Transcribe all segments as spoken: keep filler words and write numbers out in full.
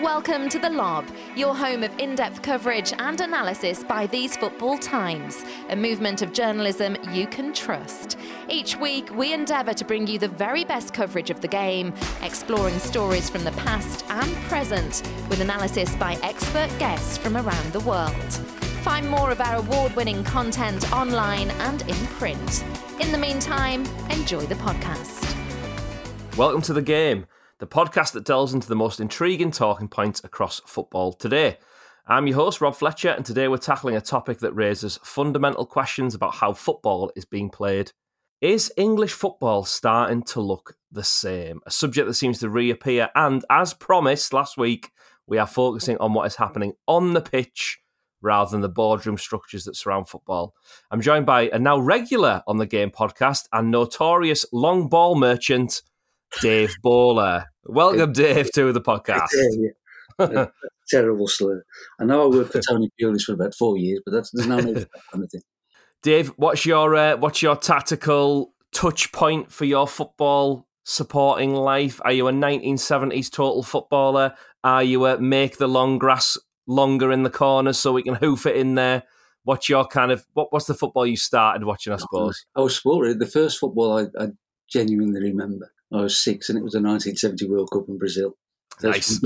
Welcome to The Lob, your home of in-depth coverage and analysis by These Football Times, a movement of journalism you can trust. Each week, we endeavour to bring you the very best coverage of the game, exploring stories from the past and present, with analysis by expert guests from around the world. Find more of our award-winning content online and in print. In the meantime, enjoy the podcast. Welcome to The Game, the podcast that delves into the most intriguing talking points across football today. I'm your host, Rob Fletcher, and today we're tackling a topic that raises fundamental questions about how football is being played. Is English football starting to look the same? A subject that seems to reappear, and as promised last week, we are focusing on what is happening on the pitch rather than the boardroom structures that surround football. I'm joined by a now regular on The Game podcast and notorious long ball merchant, Dave Bowler. Welcome, Dave, to the podcast. Yeah, terrible slur. I know I worked for Tony Pulis for about four years, but that's, there's no need for that kind of thing. Dave, what's your uh, what's your tactical touch point for your football supporting life? Are you a nineteen seventies total footballer? Are you a make the long grass longer in the corners so we can hoof it in there? What's your kind of what? What's the football you started watching? I suppose I was sport. The first football I, I genuinely remember. I was six, and it was the nineteen seventy World Cup in Brazil. So nice.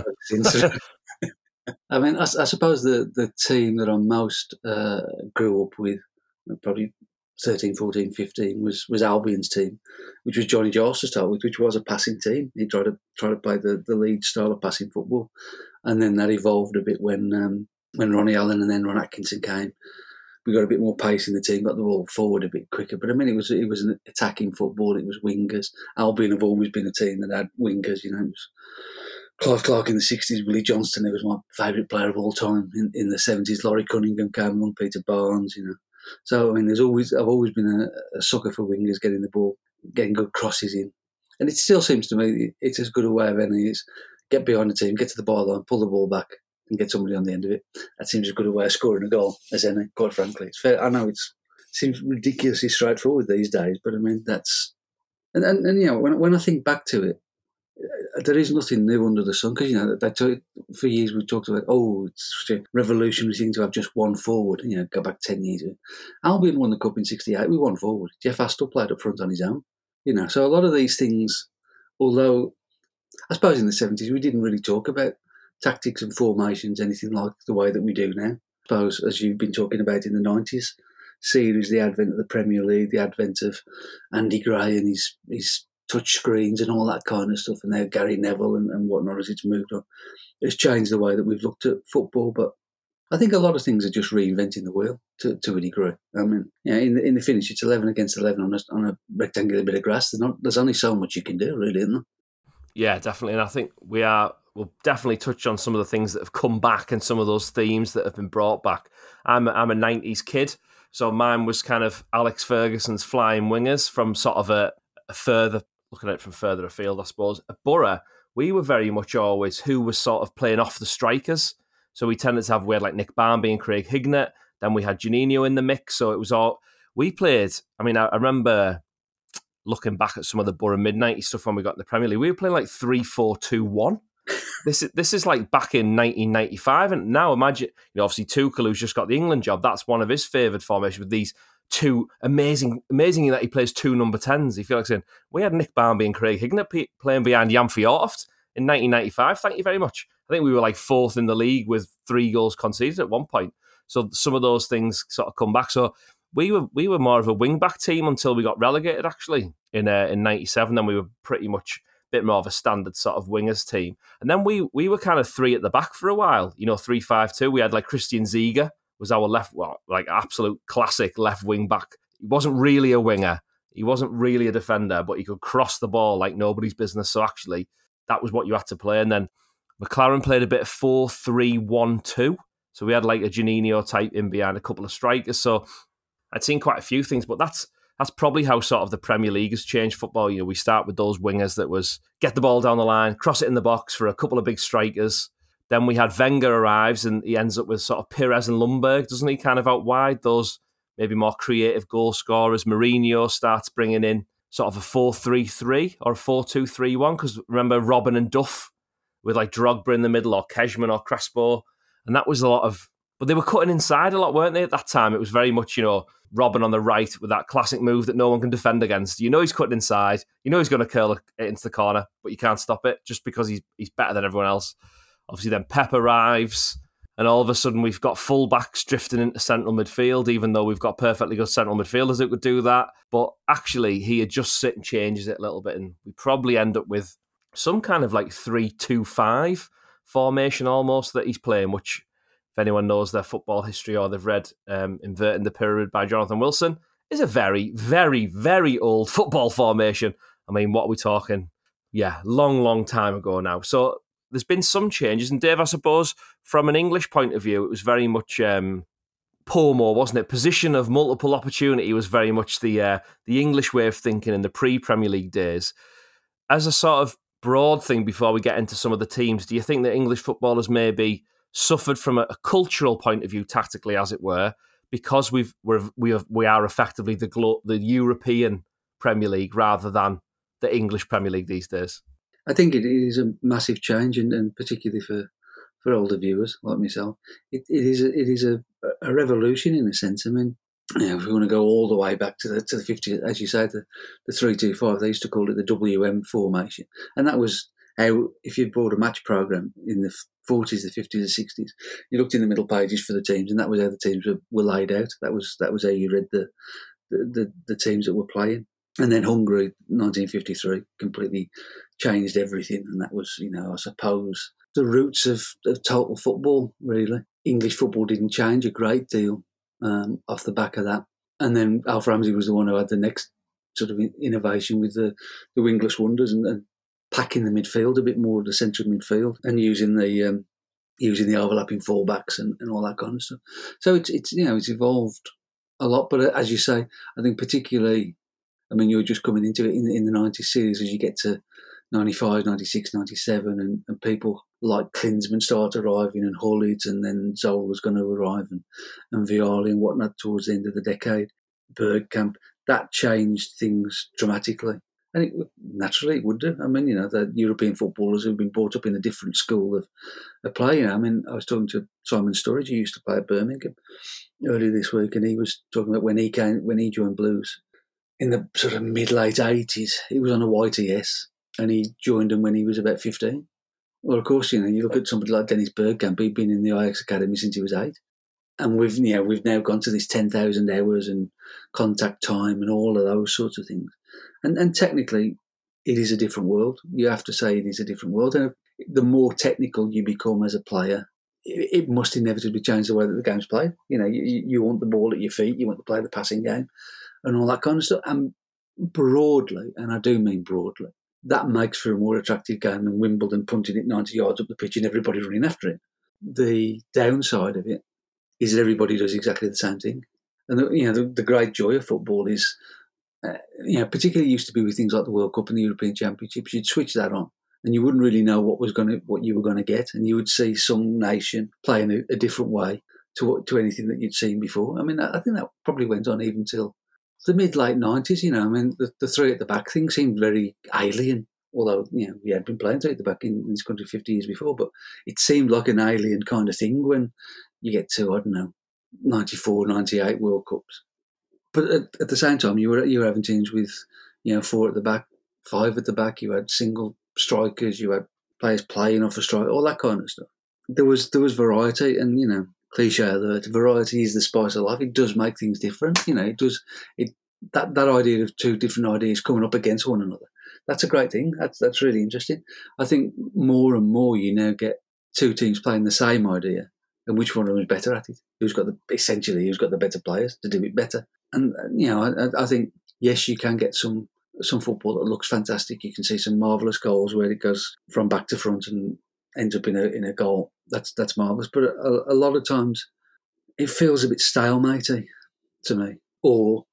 I mean, I, I suppose the, the team that I most uh, grew up with, probably thirteen, fourteen, fifteen, was, was Albion's team, which was Johnny Giles to start with, which was a passing team. He tried to try to play the, the lead style of passing football, and then that evolved a bit when um, when Ronnie Allen and then Ron Atkinson came. We got a bit more pace in the team, got the ball forward a bit quicker. But I mean, it was it was an attacking football. It was wingers. Albion have always been a team that had wingers. You know, it was Clive Clark in the sixties, Willie Johnston, who was my favourite player of all time. In, in the seventies, Laurie Cunningham came along, Peter Barnes. You know, so I mean, there's always I've always been a, a sucker for wingers getting the ball, getting good crosses in, and it still seems to me it's as good a way of any is get behind the team, get to the byline, pull the ball back, and get somebody on the end of it. That seems as good a way of scoring a goal as any, quite frankly. It's fair. I know it seems ridiculously straightforward these days, but I mean, that's... And, and, and you know, when, when I think back to it, there is nothing new under the sun, because, you know, they talk, for years we've talked about, oh, it's such a revolutionary thing to have just one forward, you know, go back ten years ago. Albion won the Cup in sixty-eight, we won forward. Jeff Astle played up front on his own. You know, so a lot of these things, although I suppose in the seventies we didn't really talk about tactics and formations, anything like the way that we do now. I suppose, as you've been talking about in the nineties, series, the advent of the Premier League, the advent of Andy Gray and his, his touch screens and all that kind of stuff, and now Gary Neville and, and whatnot as it's moved on. It's changed the way that we've looked at football, but I think a lot of things are just reinventing the wheel to, to a degree. I mean, you know, in the in the finish, it's eleven against eleven on a, on a rectangular bit of grass. There's, not, there's only so much you can do, really, isn't there? Yeah, definitely. And I think we are, we'll definitely touch on some of the things that have come back and some of those themes that have been brought back. I'm, I'm a nineties kid, so mine was kind of Alex Ferguson's flying wingers from sort of a, a further, looking at it from further afield, I suppose. At Borough, we were very much always who was sort of playing off the strikers. So we tended to have, we had like Nick Barmby and Craig Hignett, then we had Juninho in the mix, so it was all, we played, I mean, I, I remember looking back at some of the Borough mid-nineties stuff when we got in the Premier League, we were playing like three four two one. This is this is like back in nineteen ninety-five, and now imagine, you know, obviously Tuchel, who's just got the England job, that's one of his favoured formations with these two amazing, amazing that he plays two number tens. He feels like saying, we had Nick Barmby and Craig Hignett p- playing behind Jan Fjortoft in nineteen ninety-five. Thank you very much. I think we were like fourth in the league with three goals conceded at one point. So some of those things sort of come back. So we were we were more of a wing back team until we got relegated actually in uh, in ninety-seven. Then we were pretty much a bit more of a standard sort of wingers team. And then we we were kind of three at the back for a while. You know, three five two. We had like Christian Ziege was our left, well, like absolute classic left wing back. He wasn't really a winger. He wasn't really a defender, but he could cross the ball like nobody's business. So actually, that was what you had to play. And then McLaren played a bit of four three one two. So we had like a Juninho type in behind a couple of strikers. So I'd seen quite a few things, but that's that's probably how sort of the Premier League has changed football. You know, we start with those wingers that was get the ball down the line, cross it in the box for a couple of big strikers. Then we had Wenger arrives and he ends up with sort of Pires and Lundberg, doesn't he? Kind of out wide, those maybe more creative goal scorers. Mourinho starts bringing in sort of a four three three or a four two three one, because remember Robben and Duff with like Drogba in the middle or Kejman or Crespo. And that was a lot of, but they were cutting inside a lot, weren't they, at that time? It was very much, you know, Robben on the right with that classic move that no one can defend against. You know he's cutting inside. You know he's going to curl it into the corner, but you can't stop it just because he's he's better than everyone else. Obviously then Pep arrives, and all of a sudden we've got full-backs drifting into central midfield, even though we've got perfectly good central midfielders that could do that. But actually, he adjusts it and changes it a little bit, and we probably end up with some kind of like three two five formation almost that he's playing, which, if anyone knows their football history or they've read um, Inverting the Pyramid by Jonathan Wilson, is a very, very, very old football formation. I mean, what are we talking? Yeah, long, long time ago now. So there's been some changes. And Dave, I suppose, from an English point of view, it was very much um, P O M O, wasn't it? Position of multiple opportunity was very much the uh, the English way of thinking in the pre-Premier League days. As a sort of broad thing before we get into some of the teams, do you think that English footballers maybe suffered from a, a cultural point of view, tactically, as it were, because we've we're, we have, we are effectively the glo- the European Premier League rather than the English Premier League these days? I think it is a massive change, and, and particularly for, for older viewers like myself, it, it is a, it is a, a revolution in a sense. I mean, you know, if we want to go all the way back to the to the fifties, as you say, the the three two five, they used to call it the W M formation, and that was how, if you brought a match program in the forties, the fifties, the sixties, you looked in the middle pages for the teams, and that was how the teams were, were laid out. That was that was how you read the the, the the teams that were playing. And then Hungary, nineteen fifty-three, completely changed everything, and that was, you know, I suppose, the roots of, of total football, really. English football didn't change a great deal um, off the back of that. And then Alf Ramsey was the one who had the next sort of innovation with the, the wingless wonders and, and packing the midfield a bit more, the centre of midfield, and using the um, using the overlapping fullbacks and, and all that kind of stuff. So it's it's you know it's evolved a lot, but as you say, I think particularly, I mean, you were just coming into it in, in the nineties series as you get to ninety-five, ninety-six, ninety-seven, and, and people like Klinsmann start arriving, and Hullage, and then Zoll was going to arrive, and, and Vialli and whatnot towards the end of the decade, Bergkamp. That changed things dramatically. And it, naturally it would do. I mean, you know, the European footballers who've been brought up in a different school of, of play. You know, I mean, I was talking to Simon Sturridge, who used to play at Birmingham earlier this week, and he was talking about when he came, when he joined Blues in the sort of mid late eighties. He was on a Y T S, and he joined them when he was about fifteen. Well, of course, you know, you look at somebody like Dennis Bergkamp. He'd been in the Ajax academy since he was eight, and we've, you know, we've now gone to this ten thousand hours and contact time and all of those sorts of things. And, and technically, it is a different world. You have to say it is a different world. And the more technical you become as a player, it, it must inevitably change the way that the game's played. You know, you, you want the ball at your feet, you want to play the passing game and all that kind of stuff. And broadly, and I do mean broadly, that makes for a more attractive game than Wimbledon punting it ninety yards up the pitch and everybody running after it. The downside of it is that everybody does exactly the same thing. And, the, you know, the, the great joy of football is, Uh, you know, particularly used to be with things like the World Cup and the European Championships. You'd switch that on, and you wouldn't really know what was going to, what you were going to get, and you would see some nation playing a, a different way to what, to anything that you'd seen before. I mean, I, I think that probably went on even till the mid late nineties. You know, I mean, the, the three at the back thing seemed very alien. Although, you know, we had been playing three at the back in, in this country fifty years before, but it seemed like an alien kind of thing when you get to, I don't know, ninety-four, ninety-eight World Cups. But at, at the same time, you were you were having teams with, you know, four at the back, five at the back. You had single strikers. You had players playing off a strike, all that kind of stuff. There was there was variety, and, you know, cliche alert, variety is the spice of life. It does make things different. You know, it does it that that idea of two different ideas coming up against one another. That's a great thing. That's that's really interesting. I think more and more you now get two teams playing the same idea, and which one of them is better at it? Who's got the essentially who's got the better players to do it better? And, you know, I, I think, yes, you can get some some football that looks fantastic. You can see some marvellous goals where it goes from back to front and ends up in a in a goal. That's that's marvellous. But a, a lot of times it feels a bit stalematey to me. Or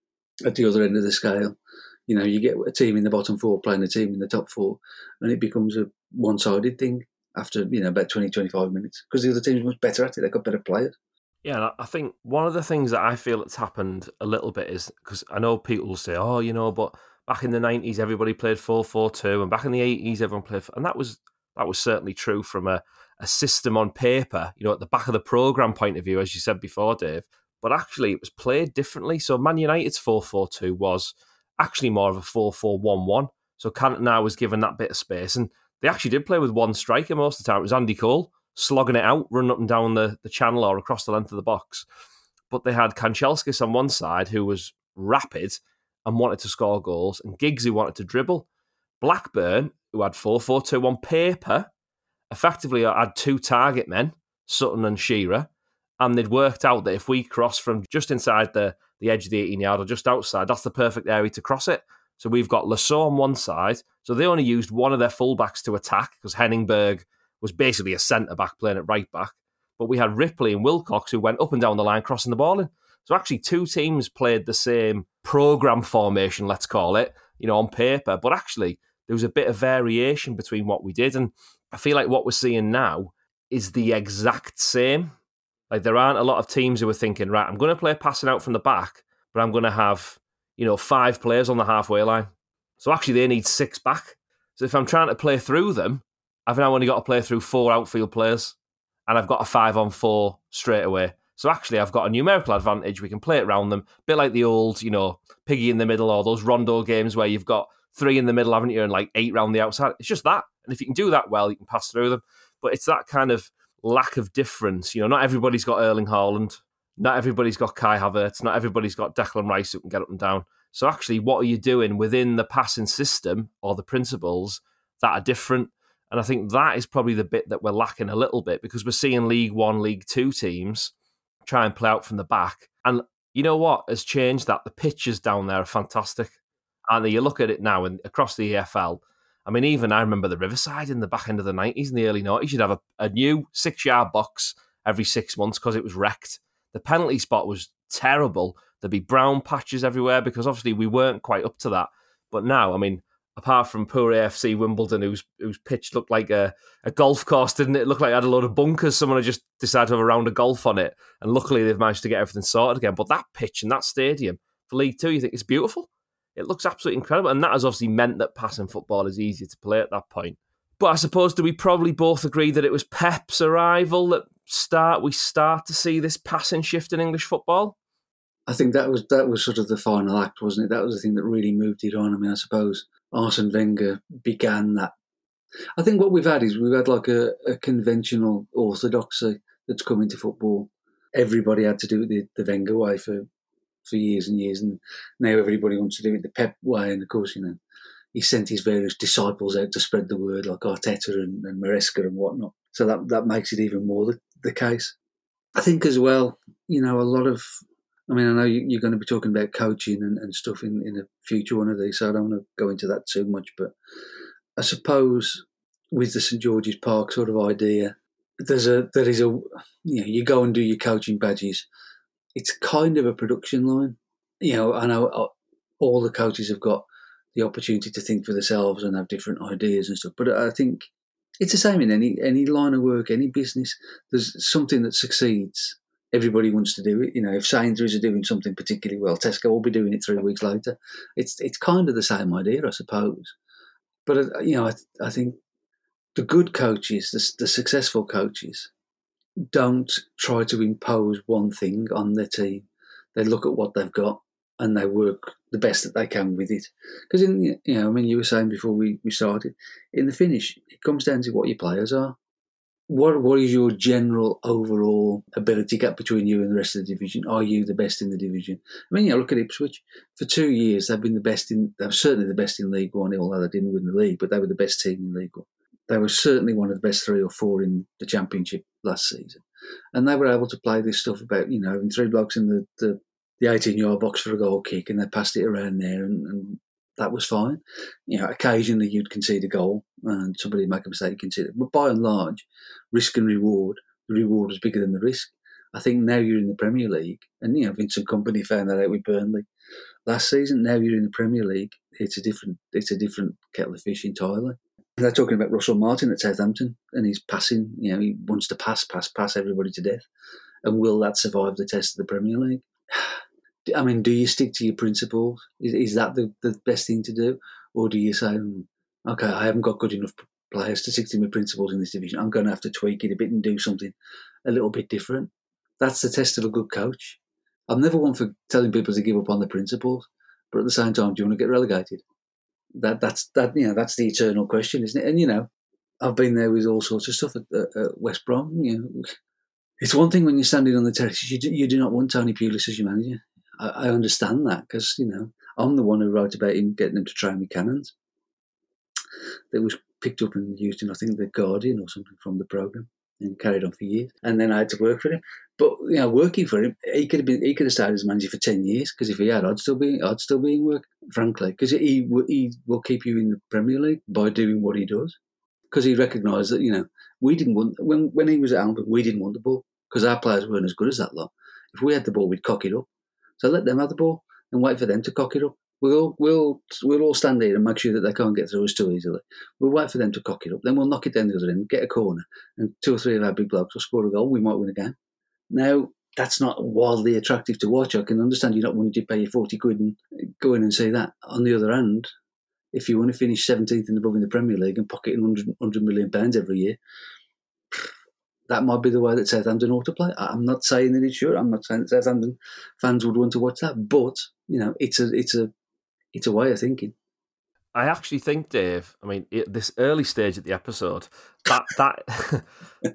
at the other end of the scale, you know, you get a team in the bottom four playing a team in the top four, and it becomes a one-sided thing after, you know, about twenty, twenty-five minutes, because the other team's much better at it. They've got better players. Yeah, I think one of the things that I feel that's happened a little bit is, because I know people will say, oh, you know, but back in the nineties, everybody played four four two, and back in the eighties, everyone played, and that was that was certainly true from a, a system on paper, you know, at the back of the programme point of view, as you said before, Dave. But actually, it was played differently. So Man United's four four two was actually more of a four four one one. So Cantona was given that bit of space. And they actually did play with one striker most of the time. It was Andy Cole, slogging it out, running up and down the, the channel or across the length of the box. But they had Kanchelskis on one side, who was rapid and wanted to score goals, and Giggs, who wanted to dribble. Blackburn, who had four four two on paper, effectively had two target men, Sutton and Shearer, and they'd worked out that if we cross from just inside the, the edge of the eighteen-yard or just outside, that's the perfect area to cross it. So we've got Lasso on one side, so they only used one of their fullbacks to attack, because Henningberg was basically a centre-back playing at right-back. But we had Ripley and Wilcox who went up and down the line crossing the ball in. So actually two teams played the same programme formation, let's call it, you know, on paper. But actually there was a bit of variation between what we did. And I feel like what we're seeing now is the exact same. Like there aren't a lot of teams who are thinking, right, I'm going to play passing out from the back, but I'm going to have, you know, five players on the halfway line. So actually they need six back. So if I'm trying to play through them, I've now only got to play through four outfield players. And I've got a five on four straight away. So actually, I've got a numerical advantage. We can play it around them. A bit like the old, you know, Piggy in the middle or those Rondo games where you've got three in the middle, haven't you, and like eight round the outside. It's just that. And if you can do that well, you can pass through them. But it's that kind of lack of difference. You know, not everybody's got Erling Haaland. Not everybody's got Kai Havertz. Not everybody's got Declan Rice who can get up and down. So actually, what are you doing within the passing system or the principles that are different? And I think that is probably the bit that we're lacking a little bit, because we're seeing League One, League Two teams try and play out from the back. And you know what has changed that? The pitches down there are fantastic. And you look at it now and across the E F L, I mean, even I remember the Riverside in the back end of the nineties and the early noughties, you'd have a, a new six-yard box every six months because it was wrecked. The penalty spot was terrible. There'd be brown patches everywhere because obviously we weren't quite up to that. But now, I mean, apart from poor A F C Wimbledon, whose whose pitch looked like a, a golf course, didn't it? It looked like it had a load of bunkers. Someone had just decided to have a round of golf on it. And luckily they've managed to get everything sorted again. But that pitch and that stadium for League Two, you think it's beautiful. It looks absolutely incredible. And that has obviously meant that passing football is easier to play at that point. But I suppose, do we probably both agree that it was Pep's arrival that start we start to see this passing shift in English football? I think that was that was sort of the final act, wasn't it? That was the thing that really moved it on. I mean, I suppose Arsene Wenger began that. I think what we've had is we've had like a, a conventional orthodoxy that's come into football. Everybody had to do it the, the Wenger way for, for years and years, and now everybody wants to do it the Pep way. And of course, you know, he sent his various disciples out to spread the word, like Arteta and, and Maresca and whatnot. So that, that makes it even more the, the case. I think as well, you know, a lot of, I mean, I know you're going to be talking about coaching and, and stuff in, in a future one of these, so I don't want to go into that too much. But I suppose with the St George's Park sort of idea, there's a there is a you know you go and do your coaching badges. It's kind of a production line. You know, I know all the coaches have got the opportunity to think for themselves and have different ideas and stuff. But I think it's the same in any any line of work, any business. There's something that succeeds. Everybody wants to do it. You know, if Sainsbury's are doing something particularly well, Tesco will be doing it three weeks later. It's it's kind of the same idea, I suppose. But, you know, I, I think the good coaches, the, the successful coaches, don't try to impose one thing on their team. They look at what they've got and they work the best that they can with it. Because, in you know, I mean, you were saying before we, we started, in the finish, it comes down to what your players are. What What is your general overall ability gap between you and the rest of the division? Are you the best in the division? I mean, you know, look at Ipswich. For two years, they've been the best in. They were certainly the best in League One, although they didn't win the league. But they were the best team in League One. They were certainly one of the best three or four in the Championship last season, and they were able to play this stuff about you know having three blokes in the the, the eighteen-yard box for a goal kick, and they passed it around there, and, and that was fine. You know, occasionally you'd concede a goal and somebody would make a mistake, you concede it. But by and large, risk and reward, the reward was bigger than the risk. I think now you're in the Premier League, and you know, Vincent Kompany found that out with Burnley last season. Now you're in the Premier League, it's a different it's a different kettle of fish entirely. And they're talking about Russell Martin at Southampton, and he's passing, you know, he wants to pass, pass, pass everybody to death. And will that survive the test of the Premier League? I mean, do you stick to your principles? Is, is that the, the best thing to do? Or do you say, okay, I haven't got good enough players to sixteen with principles in this division. I'm going to have to tweak it a bit and do something a little bit different. That's the test of a good coach. I'm never one for telling people to give up on the principles, but at the same time, do you want to get relegated? That that's that you know that's the eternal question, isn't it? And you know, I've been there with all sorts of stuff at, at, at West Brom. You know, it's one thing when you're standing on the terrace, you do, you do not want Tony Pulis as your manager. I, I understand that because you know I'm the one who wrote about him getting them to train with cannons. That was picked up and used in I think the Guardian or something from the programme and carried on for years. And then I had to work for him. But you know, working for him, he could have been he could have started as manager for ten years because if he had, I'd still be I'd still be in work, frankly, because he he will keep you in the Premier League by doing what he does. Because he recognised that you know we didn't want when when he was at Albion, we didn't want the ball because our players weren't as good as that lot. If we had the ball, we'd cock it up. So let them have the ball and wait for them to cock it up. We'll we'll we'll all stand here and make sure that they can't get through us too easily. We'll wait for them to cock it up. Then we'll knock it down the other end, get a corner, and two or three of our big blokes will score a goal. We might win a game. Now that's not wildly attractive to watch. I can understand you're not wanting to pay your forty quid and go in and see that. On the other hand, if you want to finish seventeenth and above in the Premier League and pocket one hundred, one hundred million pounds every year, that might be the way that Southampton ought to play. I'm not saying that it should. I'm not saying that Southampton fans would want to watch that, but you know, it's a it's a it's a way of thinking. I actually think, Dave, I mean, at this early stage of the episode, that that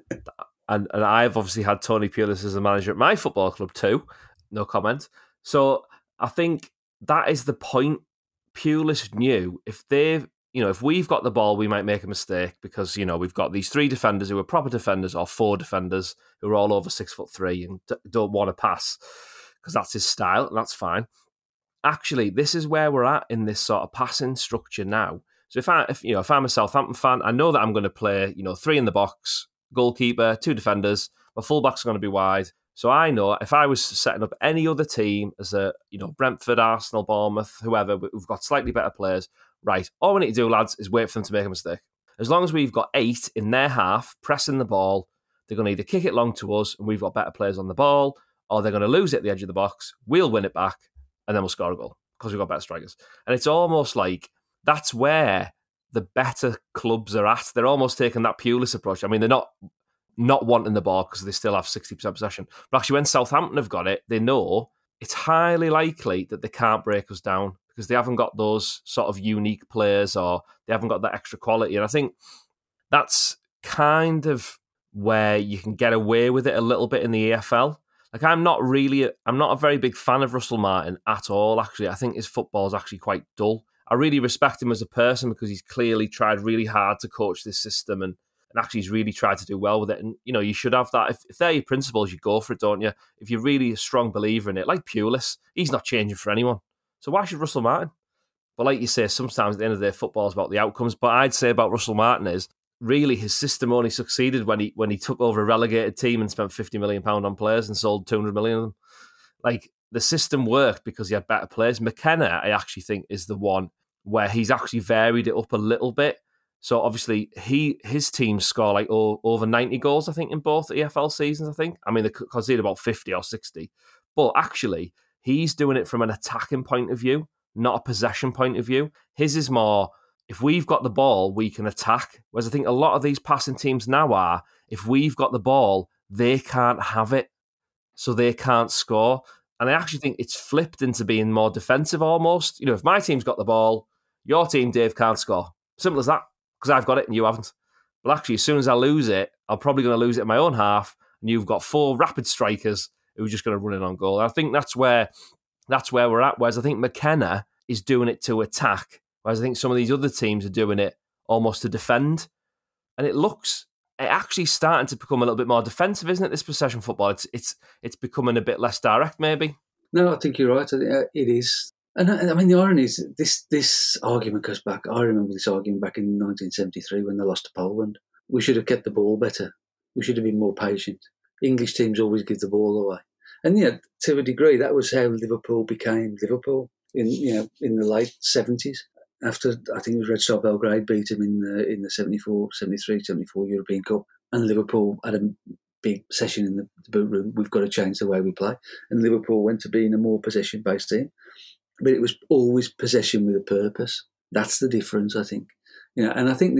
and and I've obviously had Tony Pulis as a manager at my football club too. No comment. So I think that is the point. Pulis knew if they've, you know, if we've got the ball, we might make a mistake because, you know, we've got these three defenders who are proper defenders or four defenders who are all over six foot three and d- don't want to pass because that's his style and that's fine. Actually, this is where we're at in this sort of passing structure now. So if I, if you know, if I'm a Southampton fan, I know that I'm going to play, you know, three in the box, goalkeeper, two defenders. My fullbacks are going to be wide. So I know if I was setting up any other team as a, you know, Brentford, Arsenal, Bournemouth, whoever, we've got slightly better players. Right, all we need to do, lads, is wait for them to make a mistake. As long as we've got eight in their half pressing the ball, they're going to either kick it long to us and we've got better players on the ball, or they're going to lose it at the edge of the box. We'll win it back and then we'll score a goal because we've got better strikers. And it's almost like that's where the better clubs are at. They're almost taking that Pulis approach. I mean, they're not not wanting the ball because they still have sixty percent possession. But actually, when Southampton have got it, they know it's highly likely that they can't break us down because they haven't got those sort of unique players or they haven't got that extra quality. And I think that's kind of where you can get away with it a little bit in the A F L. Like, I'm not really, I'm not a very big fan of Russell Martin at all, actually. I think his football is actually quite dull. I really respect him as a person because he's clearly tried really hard to coach this system and, and actually he's really tried to do well with it. And, you know, you should have that. If, if they're your principles, you go for it, don't you? If you're really a strong believer in it, like Pulis, he's not changing for anyone. So why should Russell Martin? But like you say, sometimes at the end of the day, football is about the outcomes. But I'd say about Russell Martin is, really, his system only succeeded when he when he took over a relegated team and spent fifty million pounds on players and sold two hundred million of them. Like, the system worked because he had better players. McKenna, I actually think, is the one where he's actually varied it up a little bit. So obviously, he his teams score like oh, over ninety goals, I think, in both E F L seasons, I think. I mean, they conceded about fifty or sixty. But actually, he's doing it from an attacking point of view, not a possession point of view. His is more, if we've got the ball, we can attack. Whereas I think a lot of these passing teams now are, if we've got the ball, they can't have it, so they can't score. And I actually think it's flipped into being more defensive almost. You know, if my team's got the ball, your team, Dave, can't score. Simple as that, because I've got it and you haven't. But actually, as soon as I lose it, I'm probably going to lose it in my own half, and you've got four rapid strikers who are just going to run in on goal. And I think that's where that's where we're at. Whereas I think McKenna is doing it to attack, whereas I think some of these other teams are doing it almost to defend. And it looks, it actually starting to become a little bit more defensive, isn't it, this possession football? It's it's it's becoming a bit less direct, maybe. No, I think you're right. I think it is. And I mean, the irony is this this argument goes back. I remember this argument back in nineteen seventy-three when they lost to Poland. We should have kept the ball better. We should have been more patient. English teams always give the ball away. And, yeah, to a degree, that was how Liverpool became Liverpool in, you know, in the late seventies. After, I think it was Red Star Belgrade beat him in the, in the seventy-four, seventy-three, seventy-four European Cup. And Liverpool had a big session in the boot room. We've got to change the way we play. And Liverpool went to being a more possession-based team. But it was always possession with a purpose. That's the difference, I think. You know, and I think this is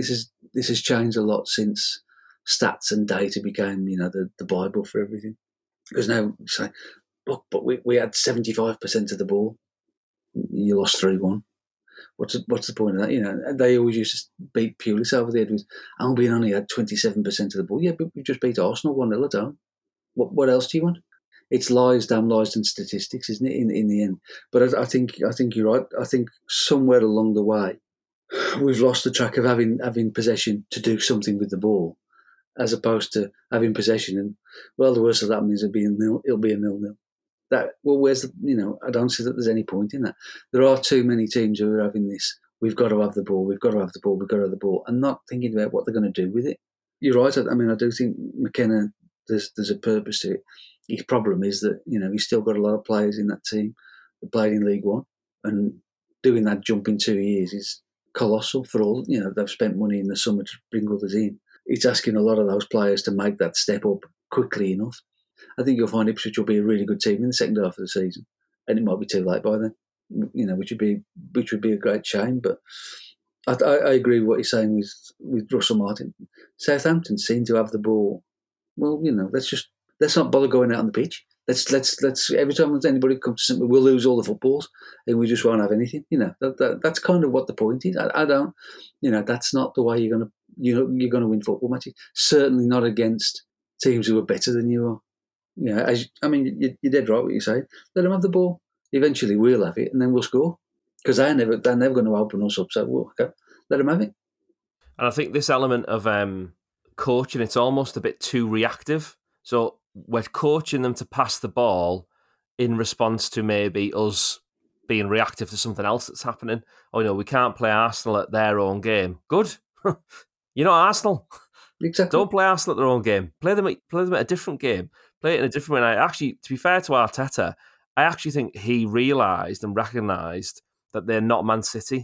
this has changed a lot since stats and data became, you know, the, the Bible for everything. Because now you say, look, but we, we had seventy-five percent of the ball. You lost three one. What's the, what's the point of that? You know, they always used to beat Pulis over the head with Albion only had twenty-seven percent of the ball. Yeah, but we just beat Arsenal one nil at home. What what else do you want? It's lies, damn lies, and statistics, isn't it? In in the end, but I, I think I think you're right. I think somewhere along the way, we've lost the track of having having possession to do something with the ball, as opposed to having possession and, well, the worst of that means it'll be a nil. It'll be a nil nil. That well, where's the, you know? I don't see that there's any point in that. There are too many teams who are having this. We've got to have the ball. We've got to have the ball. We've got to have the ball, and not thinking about what they're going to do with it. You're right. I mean, I do think McKenna. There's there's a purpose to it. His problem is that, you know, he's still got a lot of players in that team that played in League One, and doing that jump in two years is colossal for all. You know, they've spent money in the summer to bring others in. It's asking a lot of those players to make that step up quickly enough. I think you'll find Ipswich will be a really good team in the second half of the season, and it might be too late by then. You know, which would be which would be a great shame. But I, I, I agree with what you're saying with with Russell Martin. Southampton seem to have the ball. Well, you know, let's just let's not bother going out on the pitch. Let's let's let's every time there's anybody comes to something, we'll lose all the footballs and we just won't have anything. You know, that, that that's kind of what the point is. I, I don't, you know, that's not the way you're gonna you know you're gonna win football matches. Certainly not against teams who are better than you are. You know, as I mean, you, you're dead right what you say. Let them have the ball. Eventually, we'll have it, and then we'll score because they're never they're never going to open us up. So we'll, okay, let them have it. And I think this element of um, coaching, it's almost a bit too reactive. So we're coaching them to pass the ball in response to maybe us being reactive to something else that's happening. Oh, you know, we can't play Arsenal at their own game. Good. You're not Arsenal. Exactly. Don't play Arsenal at their own game. Play them, at, play them at a different game. Play it in a different way. And I actually, to be fair to Arteta, I actually think he realised and recognised that they're not Man City.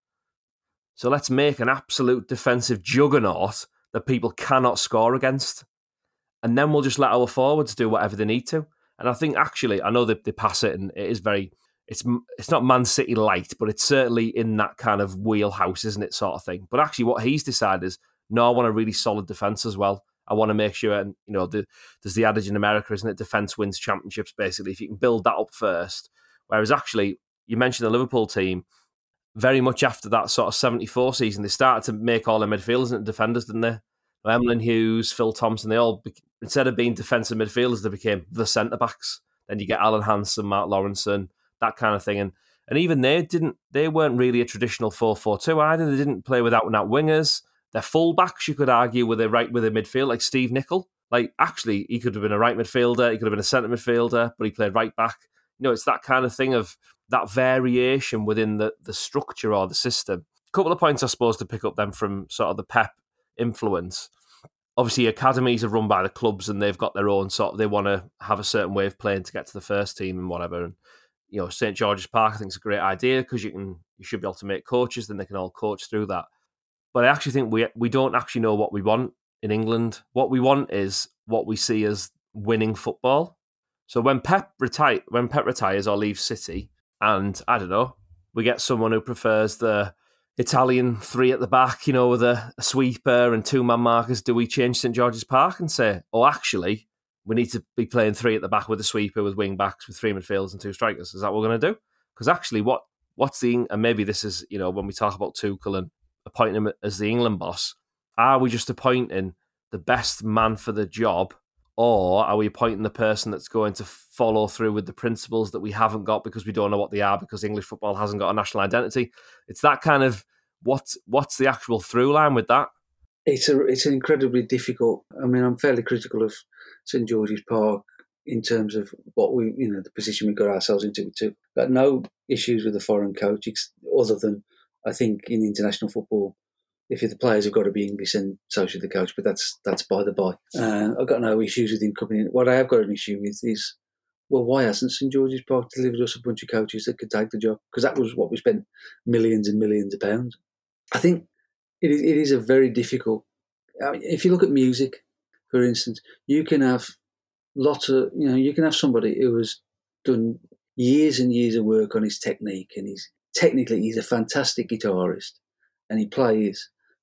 So let's make an absolute defensive juggernaut that people cannot score against. And then we'll just let our forwards do whatever they need to. And I think actually, I know that they pass it and it is very, it's it's not Man City light, but it's certainly in that kind of wheelhouse, isn't it, sort of thing. But actually what he's decided is, no, I want a really solid defence as well. I want to make sure, and you know, the, there's the adage in America, isn't it? Defence wins championships, basically, if you can build that up first. Whereas actually, you mentioned the Liverpool team, very much after that sort of seventy-four season, they started to make all their midfielders into defenders, didn't they? Emlyn Hughes, Phil Thompson, they all, instead of being defensive midfielders, they became the centre-backs. Then you get Alan Hansen, Mark Lawrenson, that kind of thing. And and even they didn't, they weren't really a traditional four four two either. They didn't play with out-and-out wingers. Their full-backs, you could argue, were they right with a midfield, like Steve Nicol. Like, actually, he could have been a right midfielder, he could have been a centre midfielder, but he played right back. You know, it's that kind of thing of that variation within the, the structure or the system. A couple of points, I suppose, to pick up then from sort of the Pep influence. Obviously, academies are run by the clubs and they've got their own sort of, they want to have a certain way of playing to get to the first team and whatever. And, you know, St George's Park, I think, is a great idea because you can, you should be able to make coaches, then they can all coach through that. But I actually think we we don't actually know what we want in England. What we want is what we see as winning football. So when Pep retire, when Pep retires or leaves City, and I don't know, we get someone who prefers the Italian three at the back, you know, with a, a sweeper and two man markers. Do we change St George's Park and say, oh, actually, we need to be playing three at the back with a sweeper, with wing backs, with three midfielders and two strikers? Is that what we're going to do? Because actually, what what's the and maybe this is, you know, when we talk about Tuchel and appointing him as the England boss, are we just appointing the best man for the job, or are we appointing the person that's going to follow through with the principles that we haven't got because we don't know what they are because English football hasn't got a national identity? It's that kind of, what's what's the actual through line with that? It's a it's an incredibly difficult. I mean, I'm fairly critical of St George's Park in terms of what we, you know, the position we got ourselves into. We've got no issues with the foreign coach, other than I think in international football, if the players have got to be English, and so should the coach. But that's that's by the by. Uh, I've got no issues with him coming in. What I have got an issue with is, well, why hasn't St George's Park delivered us a bunch of coaches that could take the job? Because that was what we spent millions and millions of pounds. I think it is, it is a very difficult. I mean, if you look at music, for instance, you can have lots of, you know, you can have somebody who has done years and years of work on his technique, and he's technically he's a fantastic guitarist, and he plays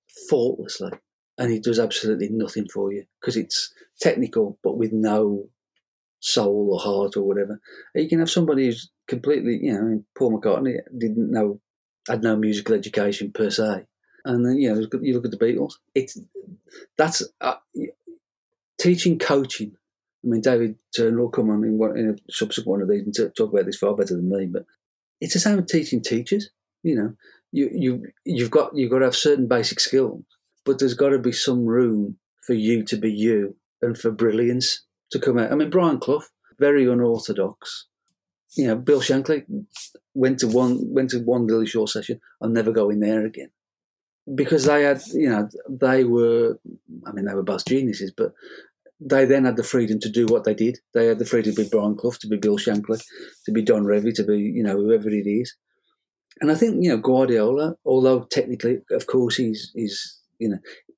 faultlessly, and he does absolutely nothing for you because it's technical but with no soul or heart or whatever. You can have somebody who's completely, you know, I mean, Paul McCartney didn't know, had no musical education per se, and then you know you look at the Beatles. It's that's uh, teaching coaching. I mean, David Turner will come on in, one, in a subsequent one of these and t- talk about this far better than me. But it's the same with teaching teachers. You know, you you you've got you've got to have certain basic skills, but there's got to be some room for you to be you and for brilliance to come out. I mean, Brian Clough, very unorthodox. You know, Bill Shankly went to one went to one little short session. I'll never go in there again because they had, you know, they were. I mean, they were both geniuses, but they then had the freedom to do what they did. They had the freedom to be Brian Clough, to be Bill Shankly, to be Don Revie, to be, you know, whoever it is. And I think, you know, Guardiola, although technically, of course, he's, he's you know,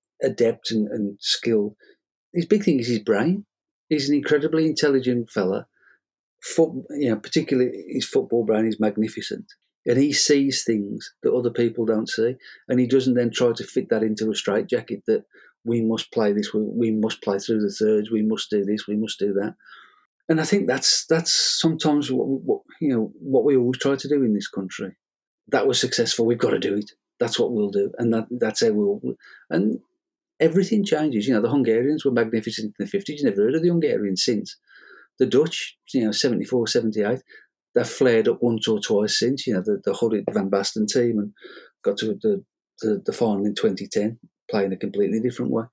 adept and, and skilled, his big thing is his brain. He's an incredibly intelligent fella. Foot, you know, particularly his football brain is magnificent. And he sees things that other people don't see. And he doesn't then try to fit that into a straitjacket that we must play this, we, we must play through the thirds, we must do this, we must do that. And I think that's that's sometimes what, what you know what we always try to do in this country. That was successful, we've got to do it. That's what we'll do, and that that's how we'll. And everything changes. You know, the Hungarians were magnificent in the fifties. You never heard of the Hungarians since. The Dutch, you know, seventy-four, seventy-eight, they've flared up once or twice since. You know, the the Huddit Van Basten team and got to the the, the final in twenty ten. Playing a completely different way.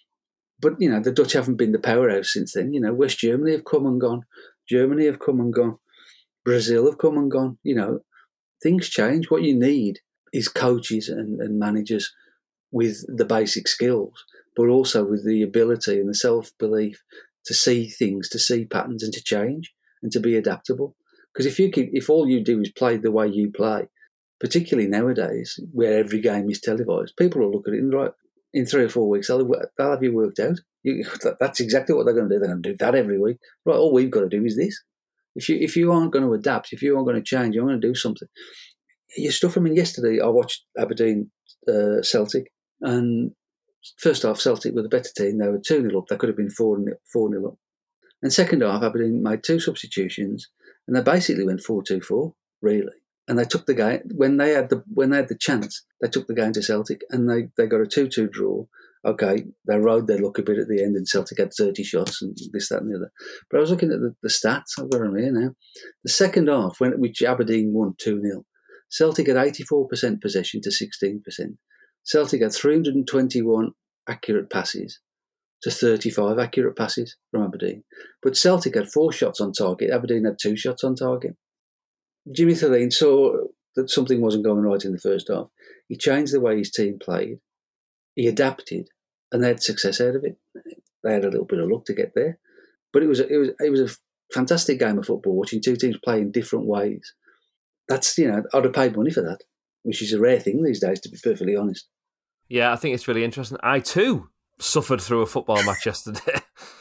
But, you know, the Dutch haven't been the powerhouse since then. You know, West Germany have come and gone. Germany have come and gone. Brazil have come and gone. You know, things change. What you need is coaches and, and managers with the basic skills, but also with the ability and the self-belief to see things, to see patterns and to change and to be adaptable. Because if you keep, if all you do is play the way you play, particularly nowadays where every game is televised, people will look at it and right, in three or four weeks, they'll, they'll have you worked out. You, that's exactly what they're going to do. They're going to do that every week. Right, all we've got to do is this. If you if you aren't going to adapt, if you aren't going to change, you're going to do something. You stuff. I mean, yesterday I watched Aberdeen uh, Celtic, and first half Celtic were the better team. They were two nil up. They could have been four nil up. And second half, Aberdeen made two substitutions, and they basically went four two four, really. And they took the game when they had the when they had the chance. They took the game to Celtic, and they, they got a two two draw. Okay, they rode their luck a bit at the end, and Celtic had thirty shots and this, that, and the other. But I was looking at the, the stats. I've got them here now. The second half, when which Aberdeen won two nil, Celtic had eighty-four percent possession to sixteen percent. Celtic had three hundred twenty-one accurate passes to thirty-five accurate passes from Aberdeen. But Celtic had four shots on target. Aberdeen had two shots on target. Jimmy Thelin saw that something wasn't going right in the first half. He changed the way his team played. He adapted, and they had success out of it. They had a little bit of luck to get there, but it was a, it was it was a fantastic game of football. Watching two teams play in different ways. That's, you know, I'd have paid money for that, which is a rare thing these days, to be perfectly honest. Yeah, I think it's really interesting. I too suffered through a football match yesterday.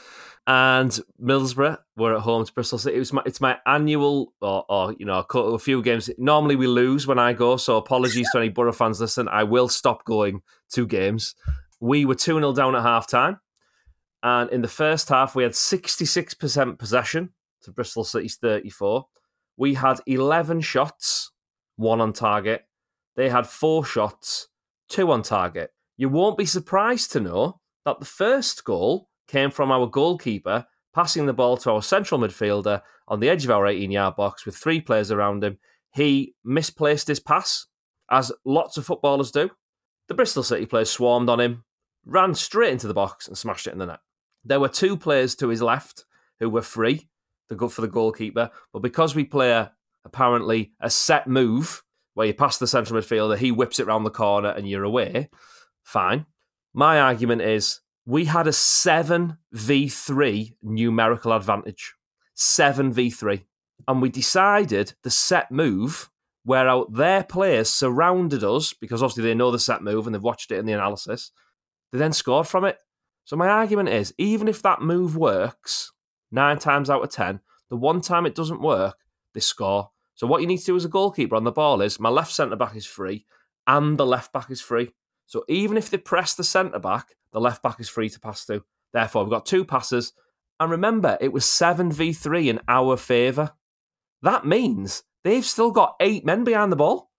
And Middlesbrough were at home to Bristol City. It was my, it's my annual, or, or you know, a few games. Normally we lose when I go, so apologies to any Borough fans listening. I will stop going to games. We were two nil down at half-time. And in the first half, we had sixty-six percent possession to Bristol City's thirty-four. We had eleven shots, one on target. They had four shots, two on target. You won't be surprised to know that the first goal came from our goalkeeper passing the ball to our central midfielder on the edge of our eighteen-yard box with three players around him. He misplaced his pass, as lots of footballers do. The Bristol City players swarmed on him, ran straight into the box and smashed it in the net. There were two players to his left who were free to go for the goalkeeper, but because we play a, apparently a set move where you pass the central midfielder, he whips it round the corner and you're away, fine. My argument is, we had a seven v three numerical advantage. seven v three. And we decided the set move, where out their players surrounded us, because obviously they know the set move and they've watched it in the analysis, they then scored from it. So my argument is, even if that move works, nine times out of ten, the one time it doesn't work, they score. So what you need to do as a goalkeeper on the ball is, my left centre-back is free and the left-back is free. So even if they press the centre-back, the left-back is free to pass through. Therefore, we've got two passes. And remember, it was seven v three in our favour. That means they've still got eight men behind the ball.